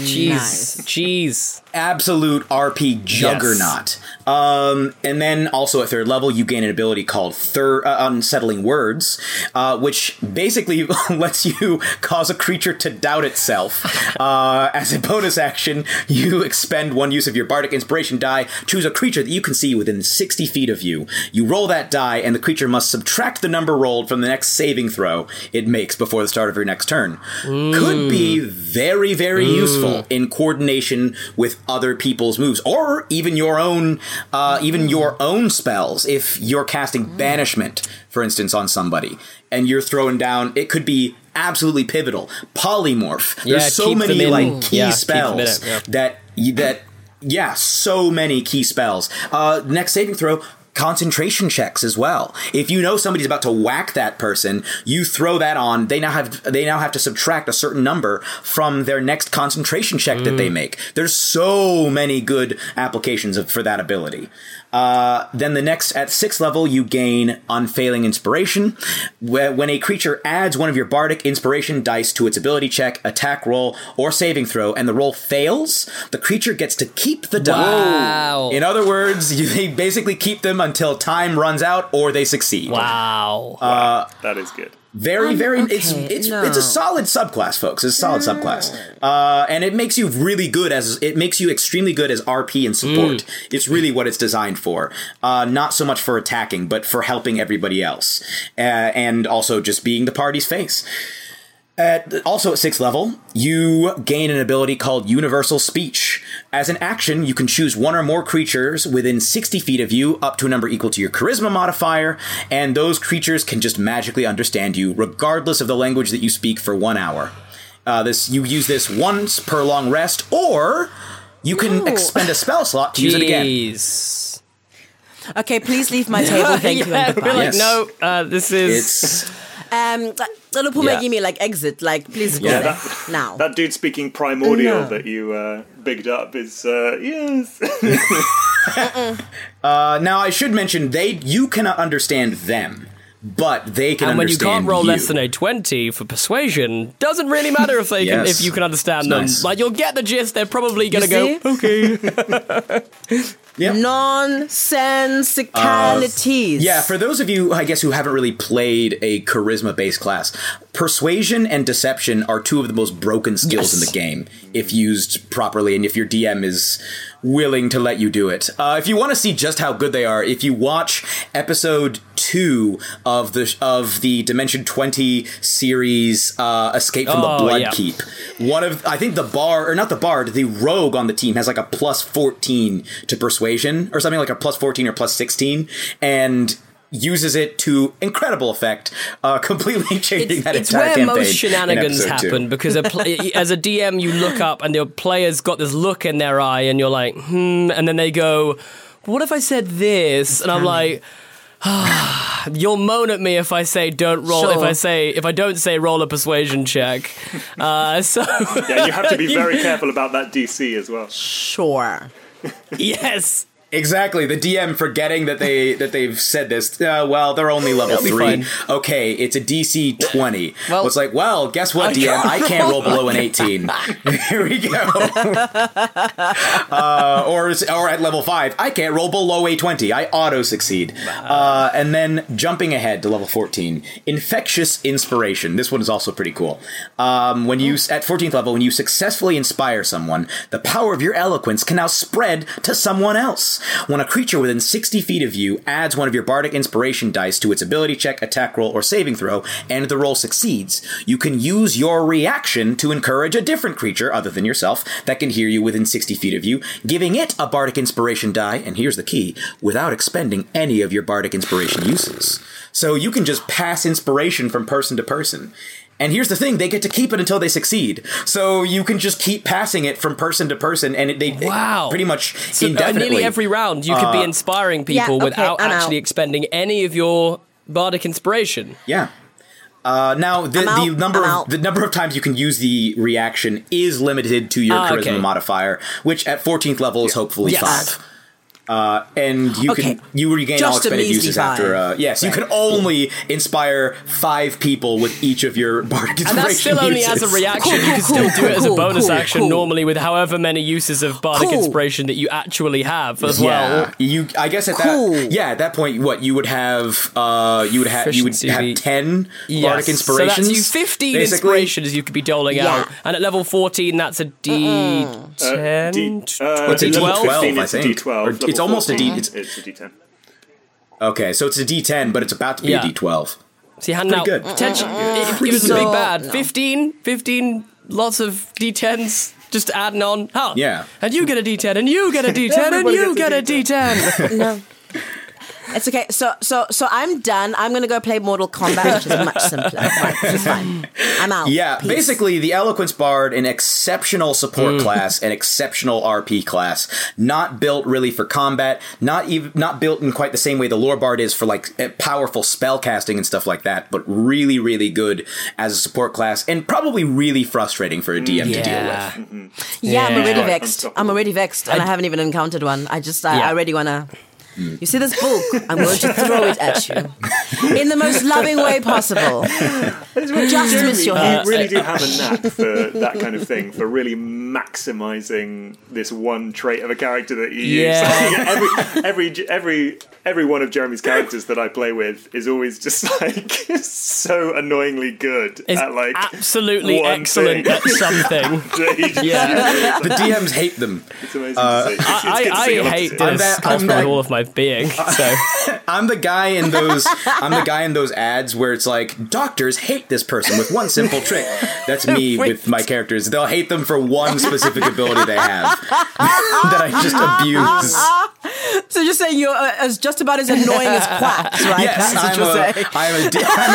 Jeez. Absolute RP juggernaut. And then also at 3rd level, you gain an ability called Unsettling Words, which basically lets you cause a creature to doubt itself. As a bonus action, you expend 1 use of your Bardic Inspiration die, choose a creature that you can see within 60 feet of you. You roll that die, and the creature must subtract the number rolled from the next saving throw it makes before the start of your next turn. Could be very, very useful in coordination with other people's moves, or even your own spells. If you're casting Banishment, for instance, on somebody, and you're throwing down, it could be absolutely pivotal. Polymorph. There's so many key spells so many key spells. Next saving throw, concentration checks as well. If you know somebody's about to whack that person, you throw that on. They now have to subtract a certain number from their next concentration check that they make. There's so many good applications for that ability. Then the next, at 6th level, you gain Unfailing Inspiration. When a creature adds one of your Bardic Inspiration dice to its ability check, attack roll, or saving throw, and the roll fails, the creature gets to keep the die. Wow. In other words, they basically keep them until time runs out or they succeed. Wow. That is good. Very, it's a solid subclass, folks. It's a solid subclass. And it makes you extremely good as RP and support. It's really what it's designed for. Not so much for attacking, but for helping everybody else. And also just being the party's face. Also at 6th level, you gain an ability called Universal Speech. As an action, you can choose one or more creatures within 60 feet of you, up to a number equal to your Charisma modifier, and those creatures can just magically understand you, regardless of the language that you speak, for 1 hour. You use this once per long rest, or you can expend a spell slot to use it again. Okay, please leave my table. Thank you. And goodbye. Like, no, this is... Give me exit, please go there now. That dude speaking primordial that you bigged up is yes. Now I should mention you cannot understand them. but they can and when you understand can't roll less than a 20 for persuasion, doesn't really matter if they can, if you can understand them. Nice. Like, you'll get the gist. They're probably going to go, okay. Yep. Nonsensicalities. Yeah, for those of you, I guess, who haven't really played a charisma-based class, persuasion and deception are two of the most broken skills in the game, if used properly, and if your DM is willing to let you do it. If you want to see just how good they are, if you watch episode 2 of the Dimension 20 series, Escape from the Bloodkeep, the rogue on the team has like a plus 14 to persuasion, or something like a plus 14 or plus 16, and uses it to incredible effect, completely changing that entire campaign. It's where most shenanigans happen, because as a DM, you look up and your player's got this look in their eye, and you're like, and then they go, what if I said this? And I'm like, you'll moan at me if I say don't roll. Sure. If I don't say roll a persuasion check. Yeah, you have to be very careful about that DC as well. Sure. Yes. Exactly, the DM forgetting that they've said this. Well, they're only level 3. Okay, it's a DC 20. Well, it's like, well, guess what, DM? I can't roll below an 18. Here we go. Or at level 5, I can't roll below a 20. I auto succeed. And then jumping ahead to level 14, infectious inspiration. This one is also pretty cool. When you at 14th level, when you successfully inspire someone, the power of your eloquence can now spread to someone else. When a creature within 60 feet of you adds one of your bardic inspiration dice to its ability check, attack roll, or saving throw, and the roll succeeds, you can use your reaction to encourage a different creature, other than yourself, that can hear you within 60 feet of you, giving it a bardic inspiration die, and here's the key, without expending any of your bardic inspiration uses. So you can just pass inspiration from person to person. And here's the thing, they get to keep it until they succeed. So you can just keep passing it from person to person, and it pretty much indefinitely. Nearly every round, you could be inspiring people without actually expending any of your bardic inspiration. Yeah. Now, the number of times you can use the reaction is limited to your charisma modifier, which at 14th level is hopefully 5. And you regain all expended uses after. Yes, you can only inspire 5 people with each of your bardic inspiration. And that's still only as a reaction. You can still do it as a bonus action normally with however many uses of bardic inspiration that you actually have as well. I guess at that point, what you would have? You would have 10 bardic inspiration. So that's 15 inspirations you could be doling out. And at level 14, that's a D10. It's a D12, I think. It's almost a D. It's a D10. Okay, so it's a D10, but it's about to be a D12. See, now, good. Potentially, it was a big bad. 15, lots of D10s, just adding on. Yeah. And you get a D10, and you get a D10, and you get a D10. No. It's okay. So I'm done. I'm going to go play Mortal Kombat, which is much simpler. Right, it's fine. I'm out. Yeah, Peace. Basically, the Eloquence Bard, an exceptional support class, an exceptional RP class, not built really for combat, not built in quite the same way the Lore Bard is for like powerful spell casting and stuff like that, but really, really good as a support class, and probably really frustrating for a DM to deal with. Yeah, I'm already vexed. And I haven't even encountered one. I already want to. You see this book? I'm going to throw it at you in the most loving way possible. Just miss your head. You really do have a knack for that kind of thing, for really maximising this one trait of a character that you use. Every one of Jeremy's characters that I play with is always just like so annoyingly good at like absolutely excellent at something. The DMs hate them. It's amazing to see. I hate this with all of my being. So I'm the guy in those ads where it's like doctors hate this person with one simple trick. That's me with my characters. They'll hate them for one specific ability they have that I just abuse. So you're saying you're just about as annoying as quacks, right? Yes, That's what you're saying. I'm a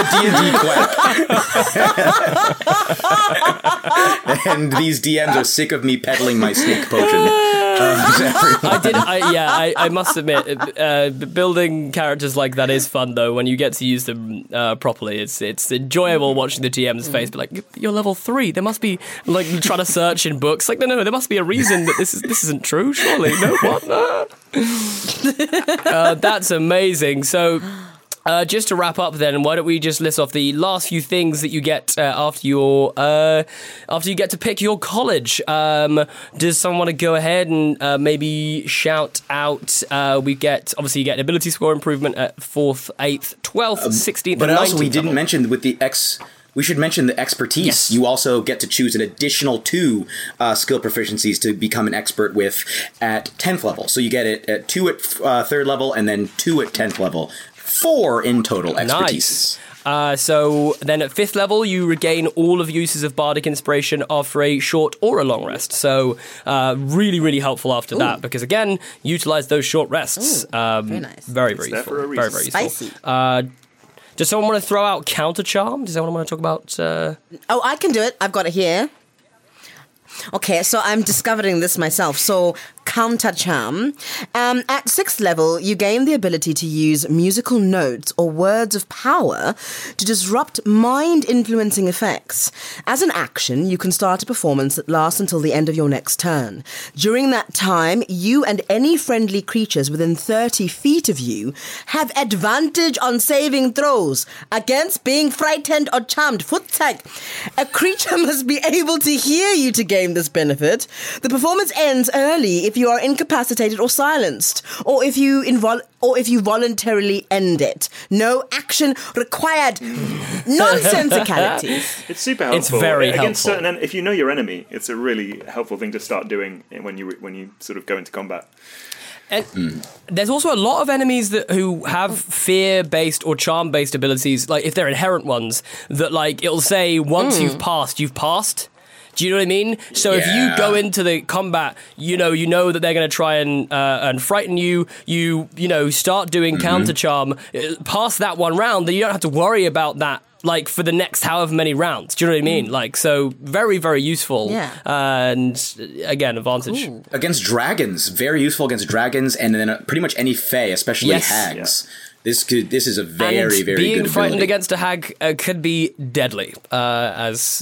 D&D quack. And these DMs are sick of me peddling my snake potion. I must admit, building characters like that is fun though. When you get to use them properly, it's enjoyable watching the DM's face. But like, you're level 3. There must be like trying to search in books. Like, no, there must be a reason that this isn't true. Surely, no, what? That's amazing. So. Just to wrap up, then, why don't we just list off the last few things that you get after you get to pick your college? Does someone want to go ahead and maybe shout out? You get an ability score improvement at 4th, 8th, 12th, 16th, but and 19th. also we didn't mention with the We should mention the expertise. Yes. You also get to choose an additional 2 skill proficiencies to become an expert with at 10th level. So you get it at 2 at 3rd level and then 2 at 10th level. 4 in total expertise. Nice. So then at 5th level, you regain all of uses of Bardic Inspiration after a short or a long rest. So really, really helpful after that because, again, utilize those short rests. Very nice. Very, very useful. Very, very useful. Spicy. Does someone want to throw out Counter Charm? Does anyone want to talk about... Oh, I can do it. I've got it here. Okay, so I'm discovering this myself. So, Counter Charm. At 6th level, you gain the ability to use musical notes or words of power to disrupt mind-influencing effects. As an action, you can start a performance that lasts until the end of your next turn. During that time, you and any friendly creatures within 30 feet of you have advantage on saving throws against being frightened or charmed. Foot tag. A creature must be able to hear you to gain this benefit. The performance ends early if you are incapacitated or silenced, or if you voluntarily end it. No action required. Nonsensicalities. It's super helpful. It's very against helpful. Certain, if you know your enemy, it's a really helpful thing to start doing when you sort of go into combat. And there's also a lot of enemies who have fear-based or charm-based abilities, like if they're inherent ones, that like it'll say once you've passed. Do you know what I mean? So if you go into the combat, you know that they're going to try and frighten you. You start doing counter charm past that one round, then you don't have to worry about that. Like for the next however many rounds, do you know what I mean? Like so, very very useful. Yeah. And again, advantage against dragons. Very useful against dragons, and then pretty much any fae, especially hags. Yeah. This is a very, very being good frightened ability. against a hag could be deadly, as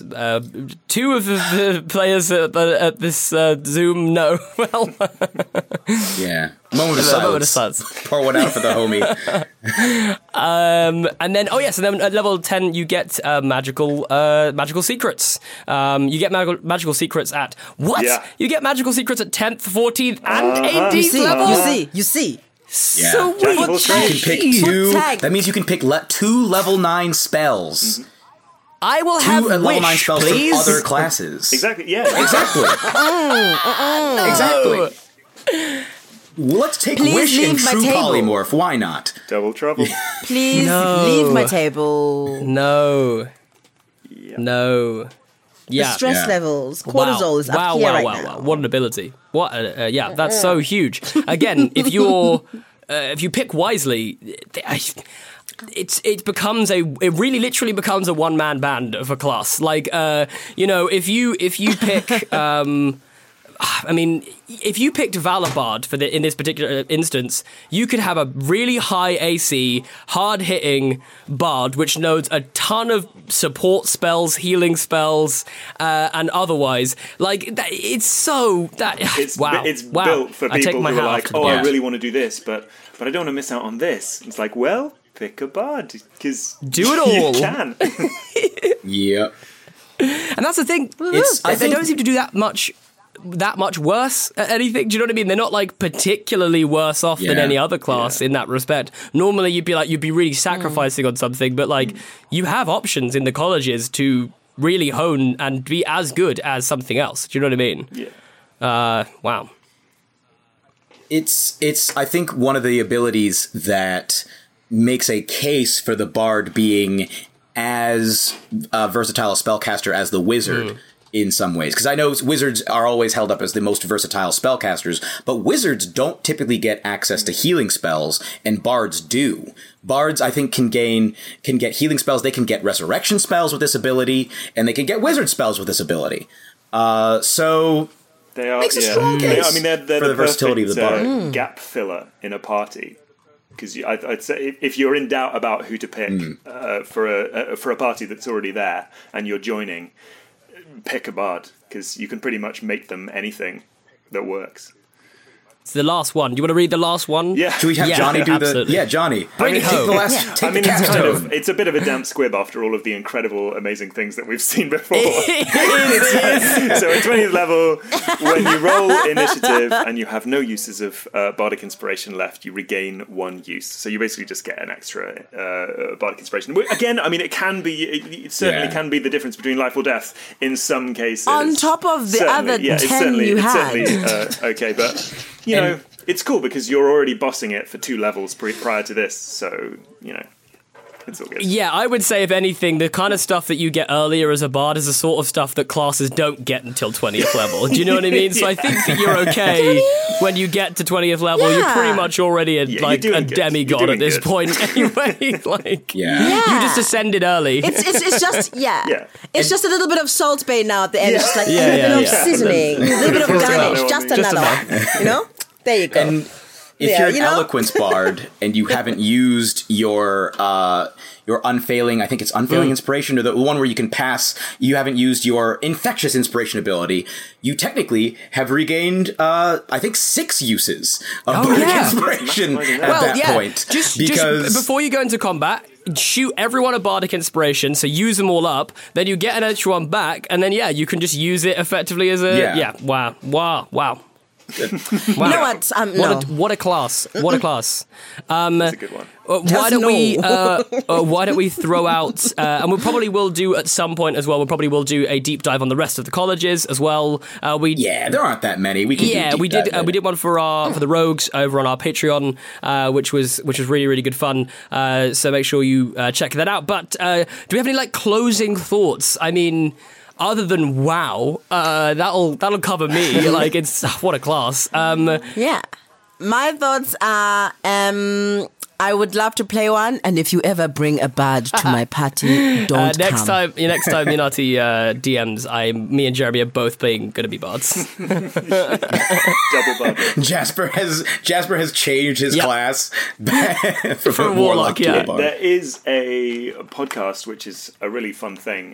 2 of the players at this Zoom know well. Yeah. Moment of silence. Pour one out for the homie. And then, so then at level 10, you get magical secrets. You get magical secrets at what? Yeah. You get magical secrets at 10th, 14th, and 18th level. You see. Yeah. So you can pick 2. That means you can pick 2 level 9 spells. Mm-hmm. I will have level 9 spells please. from other classes. Exactly. Yeah. Exactly. Exactly. Let's take Wish and True Polymorph. Why not? Double trouble. Please leave my table. No. Yeah. No. Yeah. The stress levels, cortisol is up here right now. Wow. What an ability. What? That's so huge. Again, if you pick wisely, it really literally becomes a one-man band of a class. Like, if you pick, if you picked Valabard in this particular instance, you could have a really high AC, hard-hitting bard, which knows a ton of support spells, healing spells, and otherwise. Like, it's built for people who are like, I really want to do this, but I don't want to miss out on this. It's like, well, pick a bard, because do it all. You can. Yep. And that's the thing. They don't seem to do that much worse at anything. Do you know what I mean? They're not like particularly worse off than any other class in that respect. Normally you'd be really sacrificing on something, but like you have options in the colleges to really hone and be as good as something else. Do you know what I mean? Yeah. Wow. It's I think one of the abilities that makes a case for the bard being as versatile a spellcaster as the wizard. In some ways, because I know wizards are always held up as the most versatile spellcasters, but wizards don't typically get access to healing spells, and bards do. Bards, I think, can get healing spells. They can get resurrection spells with this ability, and they can get wizard spells with this ability. So they are makes a strong case they're for the versatility of the bard. Gap filler in a party. Because I'd say if you're in doubt about who to pick for a party that's already there and you're joining, pick a bard, because you can pretty much make them anything that works. It's the last one. Do you want to read the last one? Yeah. Should we have Johnny do absolutely. Yeah, Johnny. Bring it home. Take the capstone. It's a bit of a damp squib after all of the incredible, amazing things that we've seen before. So at 20th level, when you roll initiative and you have no uses of Bardic Inspiration left, you regain 1 use. So you basically just get an extra Bardic Inspiration. Again, I mean, it certainly can be the difference between life or death in some cases. On top of the other 10 you had. Okay, but... You know, it's cool because you're already bossing it for 2 levels prior to this, so, you know, it's all good. Yeah, I would say, if anything, the kind of stuff that you get earlier as a bard is the sort of stuff that classes don't get until 20th level. Do you know what I mean? So I think that you're okay when you get to 20th level. Yeah. You're pretty much already a demigod at this point anyway. You just ascended early. It's just, It's just a little bit of Salt Bay now at the end. It's just like a little bit of seasoning, a little bit of garnish, just another one. You know? There you go. And if you're an eloquence bard and you haven't used your unfailing, I think it's unfailing inspiration, or the one where you can pass, you haven't used your infectious inspiration ability, you technically have regained, I think, 6 uses of bardic inspiration at that point. Just before you go into combat, shoot everyone a bardic inspiration, so use them all up, then you get an extra one back, and then you can just use it effectively as a wow. You know what? What a class! What a class! That's a good one. Why don't we throw out? And we probably will do at some point as well. We probably will do a deep dive on the rest of the colleges as well. There aren't that many. We can. We did one for the rogues over on our Patreon, which was really, really good fun. So make sure you check that out. But do we have any closing thoughts? I mean, other than wow, that'll cover me. It's what a class. My thoughts are, I would love to play one, and if you ever bring a bard to my party, don't next come. Next time Minati DMs, me and Jeremy are both going to be bards. Double bard. Jasper has changed his class from a warlock to a bard. There is a podcast which is a really fun thing.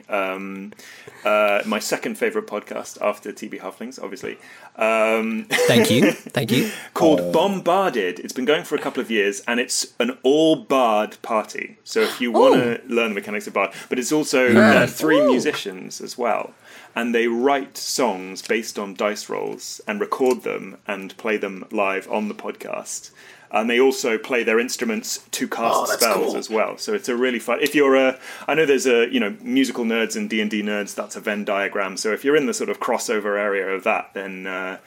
My second favourite podcast after TB Halflings, obviously. Thank you. Called Bombarded. It's been going for a couple of years, and it's an all-bard party. So if you want to learn the mechanics of bard, but it's also 3 musicians as well. And they write songs based on dice rolls and record them and play them live on the podcast. And they also play their instruments to cast spells as well. So it's a really fun. If you're I know there's musical nerds and D&D nerds. That's a Venn diagram. So if you're in the sort of crossover area of that, then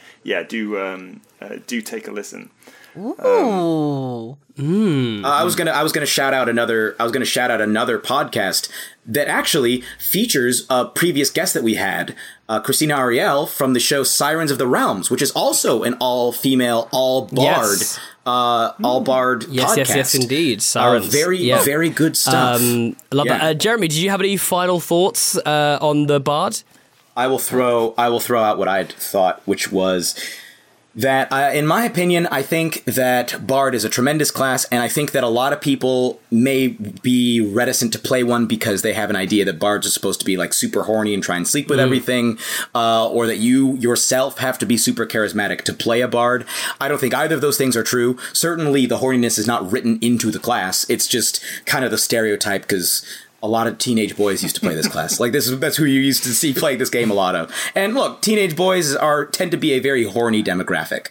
do take a listen. Ooh. I was gonna shout out another podcast that actually features a previous guest that we had, Christina Ariel from the show Sirens of the Realms, which is also an all-female, all-bard podcast. Yes, indeed. Sirens. Very good stuff. I love that. Jeremy, did you have any final thoughts on the bard? I will throw out what I thought, which was that, in my opinion, I think that Bard is a tremendous class, and I think that a lot of people may be reticent to play one because they have an idea that Bards are supposed to be super horny and try and sleep with everything, or that you yourself have to be super charismatic to play a Bard. I don't think either of those things are true. Certainly the horniness is not written into the class. It's just kind of the stereotype because a lot of teenage boys used to play this class. That's who you used to see playing this game a lot of. And look, teenage boys tend to be a very horny demographic.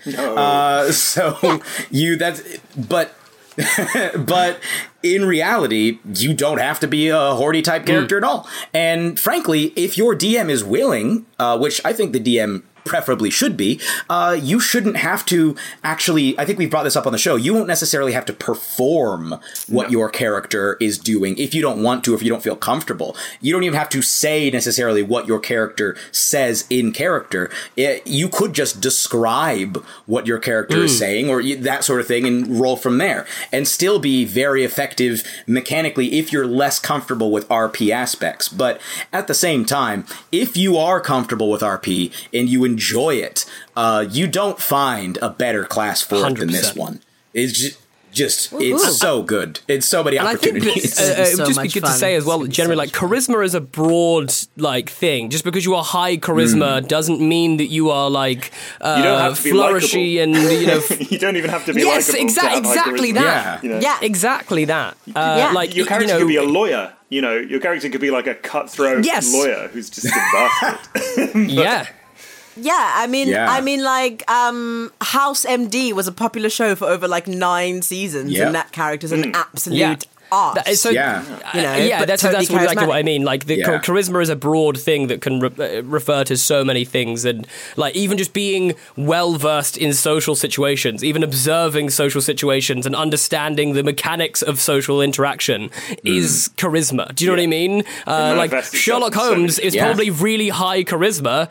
But in reality, you don't have to be a horny type character at all. And frankly, if your DM is willing, which I think the DM preferably should be, you shouldn't have to actually, I think we've brought this up on the show, you won't necessarily have to perform what your character is doing if you don't want to, if you don't feel comfortable. You don't even have to say necessarily what your character says in character. You could just describe what your character is saying or that sort of thing and roll from there and still be very effective mechanically if you're less comfortable with RP aspects. But at the same time, if you are comfortable with RP and you enjoy it, you don't find a better class for it than this one. It's just, It's so good. It's so many opportunities. And I think so that, it would just be much good fun. to say as well, It's that generally, so like, much fun. charisma is a broad, like, thing. Just because you are high charisma doesn't mean that you are, like, You don't have to be flourishy likable. and, you know... You don't even have to be Yes, likable. to have high exactly charisma. that. You know? Yeah. Exactly that. Like, Your character you know, could be a lawyer. You know, your character could be like a cutthroat Yes. lawyer who's just a bastard. yeah. Yeah, I mean, Yeah. like, House MD was a popular show for over like 9 seasons, Yep. and that character's an absolute Yeah. arse. That is so, Yeah. You know, yeah, but that's totally exactly what I charismatic. mean. Like, the Yeah. charisma is a broad thing that can refer to so many things, and like even just being well versed in social situations, even observing social situations and understanding the mechanics of social interaction is charisma. Do you know what I mean? Like manifests itself Sherlock in so Holmes many- is Yeah. probably really high charisma,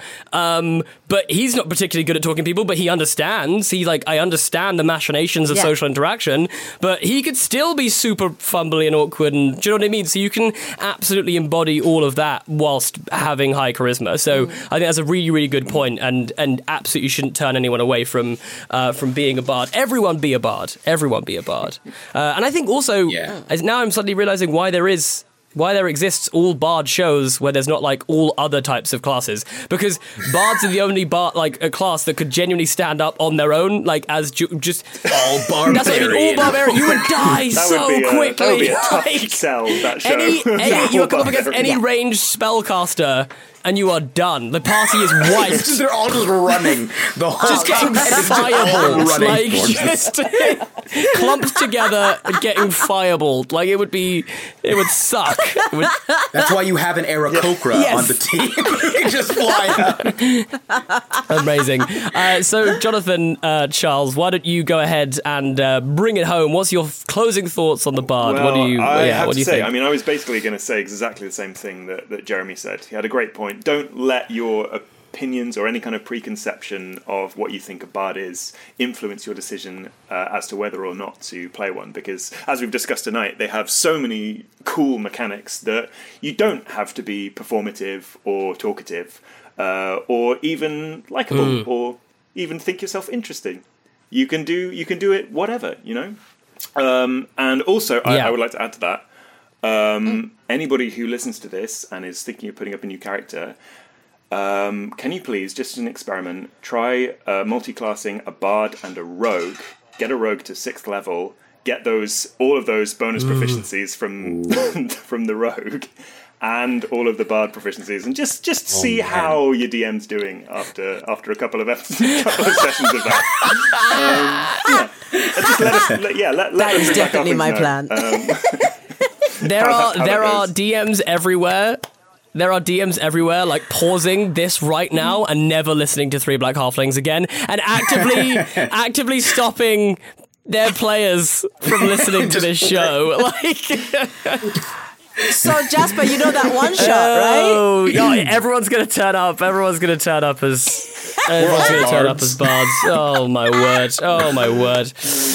but he's not particularly good at talking to people. But he understands. I understand the machinations of Yeah. social interaction, but he could still be super fumbly and awkward. And do you know what I mean? So you can absolutely embody all of that whilst having high charisma. So I think that's a really, really good point, and absolutely shouldn't turn anyone away from being a bard. Everyone be a bard. Everyone be a bard. And I think also, as now I'm suddenly realizing why there exists all bard shows where there's not like all other types of classes, because bards are the only a class that could genuinely stand up on their own, like as just all barbarian. That's what I mean, all barbarian. You would die That so would be quickly. That would be a tough Like, sell, that show. you would come up against any Yeah. ranged spellcaster and you are done. The party is wiped. They're all just running the whole Just getting fireballed, like just clumped together and getting fireballed. Like it would suck. It would, That's why you have an Aarakocra Yes. on the team. You just fly up. amazing. So, Jonathan, Charles, why don't you go ahead and bring it home? What's your closing thoughts on the bard? Well, what do you? I have what to do you say, think? I mean, I was basically going to say exactly the same thing that Jeremy said. He had a great point. Don't let your opinions or any kind of preconception of what you think a bard is influence your decision as to whether or not to play one, because as we've discussed tonight, they have so many cool mechanics that you don't have to be performative or talkative or even likable or even think yourself interesting. You can do it whatever, you know. And also I would like to add to that, anybody who listens to this and is thinking of putting up a new character, can you please, just as an experiment, try multi-classing a bard and a rogue. Get a rogue to 6th level. Get all of those bonus proficiencies from the rogue, and all of the bard proficiencies, and just see how your DM's doing after a couple of sessions of that. Just let us. Let That us is back definitely up my and plan. There how that are goes. DMs everywhere. There are DMs everywhere, like pausing this right now and never listening to Three Black Halflings again, and actively stopping their players from listening to this show. Like, So, Jasper, you know that one shot, right? oh, yeah, everyone's gonna turn up. Everyone's gonna turn up as bards. Oh my word! Oh my word!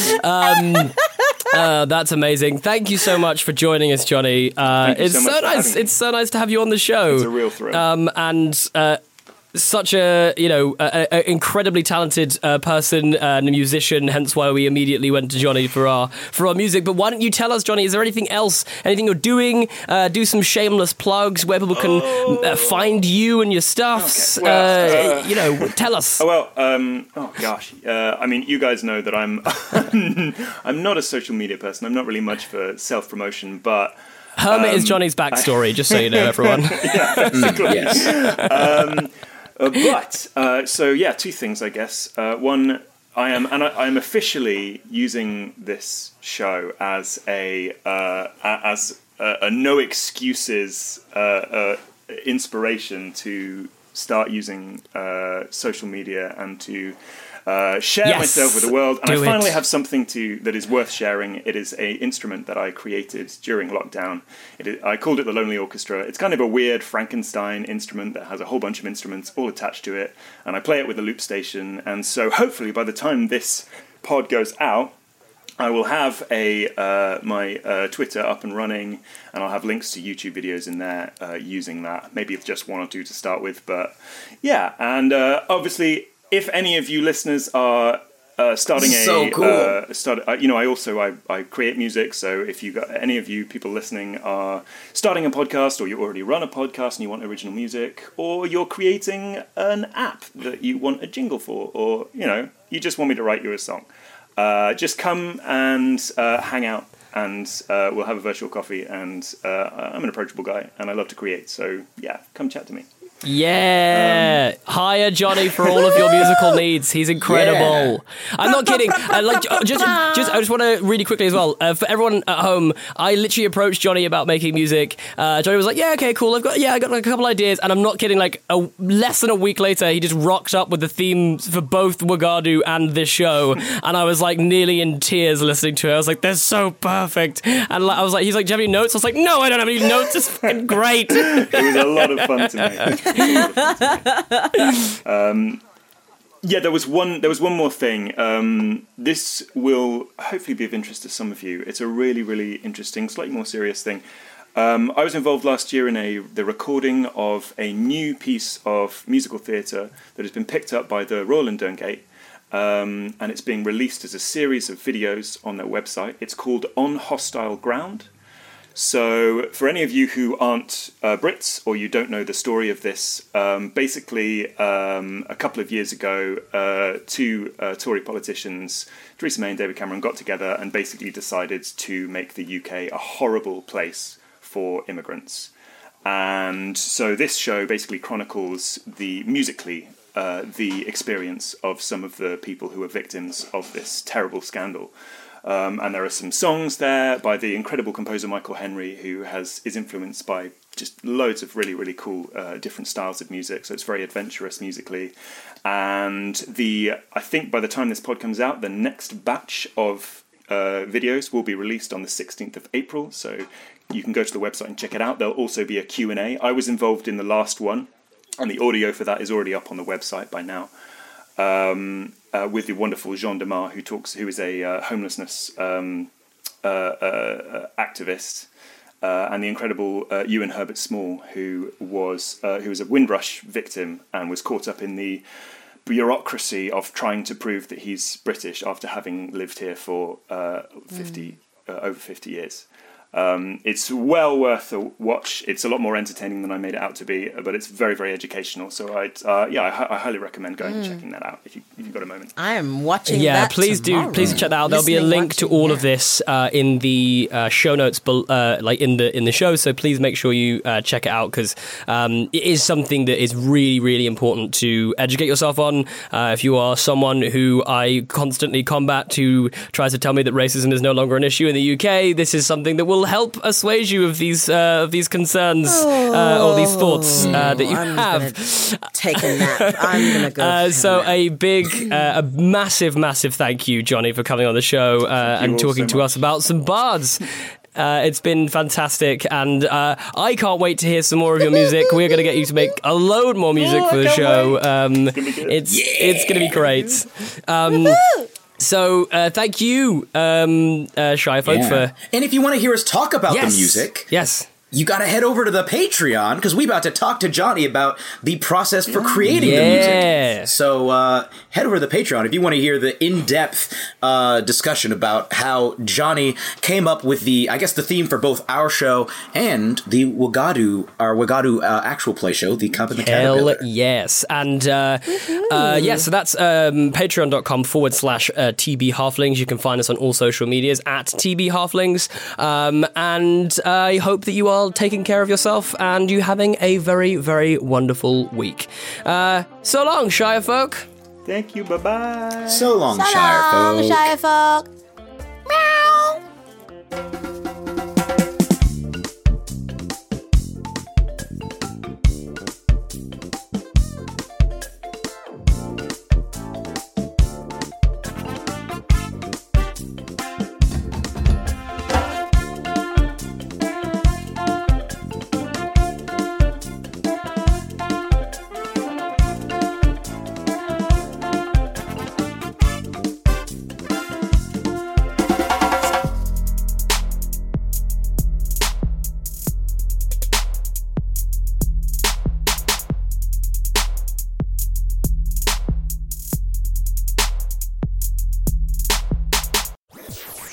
That's amazing. Thank you so much for joining us, Johnny. It's so much so for nice. having me. It's so nice to have you on the show. It's a real thrill. And such a incredibly talented person and a musician. Hence why we immediately went to Johnny for our music. But why don't you tell us, Johnny? Is there anything else? Anything you're doing? Do some shameless plugs where people can find you and your stuffs. Okay. Well, Tell us. I mean, you guys know that I'm I'm not a social media person. I'm not really much for self-promotion, but Hermit is Johnny's backstory, just so you know, everyone. Yes. Two things, I guess. One, I'm officially using this show as a no excuses inspiration to start using social media and to share myself with the world. And I finally have something that is worth sharing. It is an instrument that I created during lockdown. I called it the Lonely Orchestra. It's kind of a weird Frankenstein instrument that has a whole bunch of instruments all attached to it. And I play it with a loop station. And so hopefully by the time this pod goes out, I will have my Twitter up and running, and I'll have links to YouTube videos in there using that. Maybe just one or two to start with. But yeah, and obviously, if any of you listeners are Starting So cool. I create music. So if any of you people listening are starting a podcast, or you already run a podcast and you want original music, or you're creating an app that you want a jingle for, or you just want me to write you a song, just come and hang out, and we'll have a virtual coffee. And I'm an approachable guy, and I love to create. So yeah, come chat to me. Yeah, hire Johnny for all of your musical needs. He's incredible. Yeah. I'm not kidding. I just want to really quickly as well for everyone at home. I literally approached Johnny about making music. Johnny was like, "Yeah, okay, cool. I got like a couple ideas." And I'm not kidding. Like less than a week later, he just rocked up with the themes for both Wagadu and this show, and I was like nearly in tears listening to it. I was like, "They're so perfect." And I was like, "He's like, do you have any notes?" I was like, "No, I don't have any notes. It's fucking great." It was a lot of fun to make. There was one more thing. This will hopefully be of interest to some of you. It's a really, really interesting, slightly more serious thing. I was involved last year in the recording of a new piece of musical theatre that has been picked up by the Royal and Derngate, and it's being released as a series of videos on their website. It's called On Hostile Ground. So for any of you who aren't Brits, or you don't know the story of this, basically a couple of years ago, two Tory politicians, Theresa May and David Cameron, got together and basically decided to make the UK a horrible place for immigrants. And so this show basically chronicles musically the experience of some of the people who were victims of this terrible scandal. And there are some songs there by the incredible composer Michael Henry, who is influenced by just loads of really, really cool different styles of music. So it's very adventurous musically. And I think by the time this pod comes out, the next batch of videos will be released on the 16th of April. So you can go to the website and check it out. There'll also be a Q&A. I was involved in the last one, and the audio for that is already up on the website by now. With the wonderful Jean Demar, who is a homelessness activist, and the incredible Ewan Herbert Small, who was a Windrush victim and was caught up in the bureaucracy of trying to prove that he's British after having lived here for over 50 years. It's well worth a watch. It's a lot more entertaining than I made it out to be, but it's very, very educational. So I highly recommend going and checking that out if you've got a moment. I am watching. Yeah, that please tomorrow. Please check that out. There'll be a link to all of this in the show notes, like in the show. So please make sure you check it out, because it is something that is really, really important to educate yourself on. If you are someone who I constantly combat, who tries to tell me that racism is no longer an issue in the UK, this is something that will help assuage you of these concerns or these thoughts that you have. Take a nap. I'm gonna go. So a massive thank you, Johnny, for coming on the show and talking to us about some bards. It's been fantastic, and I can't wait to hear some more of your music. We're going to get you to make a load more music for the show. It's going to be great. So thank you, Shy Folk, for... And if you want to hear us talk about the music... Yes. You got to head over to the Patreon, because we're about to talk to Johnny about the process for creating the music. So head over to the Patreon if you want to hear the in-depth discussion about how Johnny came up with the theme for both our show and the Wagadu actual play show, The Cub and the Caterpillar. Hell yes. And so that's patreon.com/TB Halflings. You can find us on all social medias at TB Halflings. And I hope that you are taking care of yourself and you having a very, very wonderful week. So long, Shire Folk. Thank you. Bye-bye. So long, Shire Folk. Shire Folk. Meow.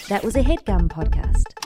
That was a HeadGum podcast.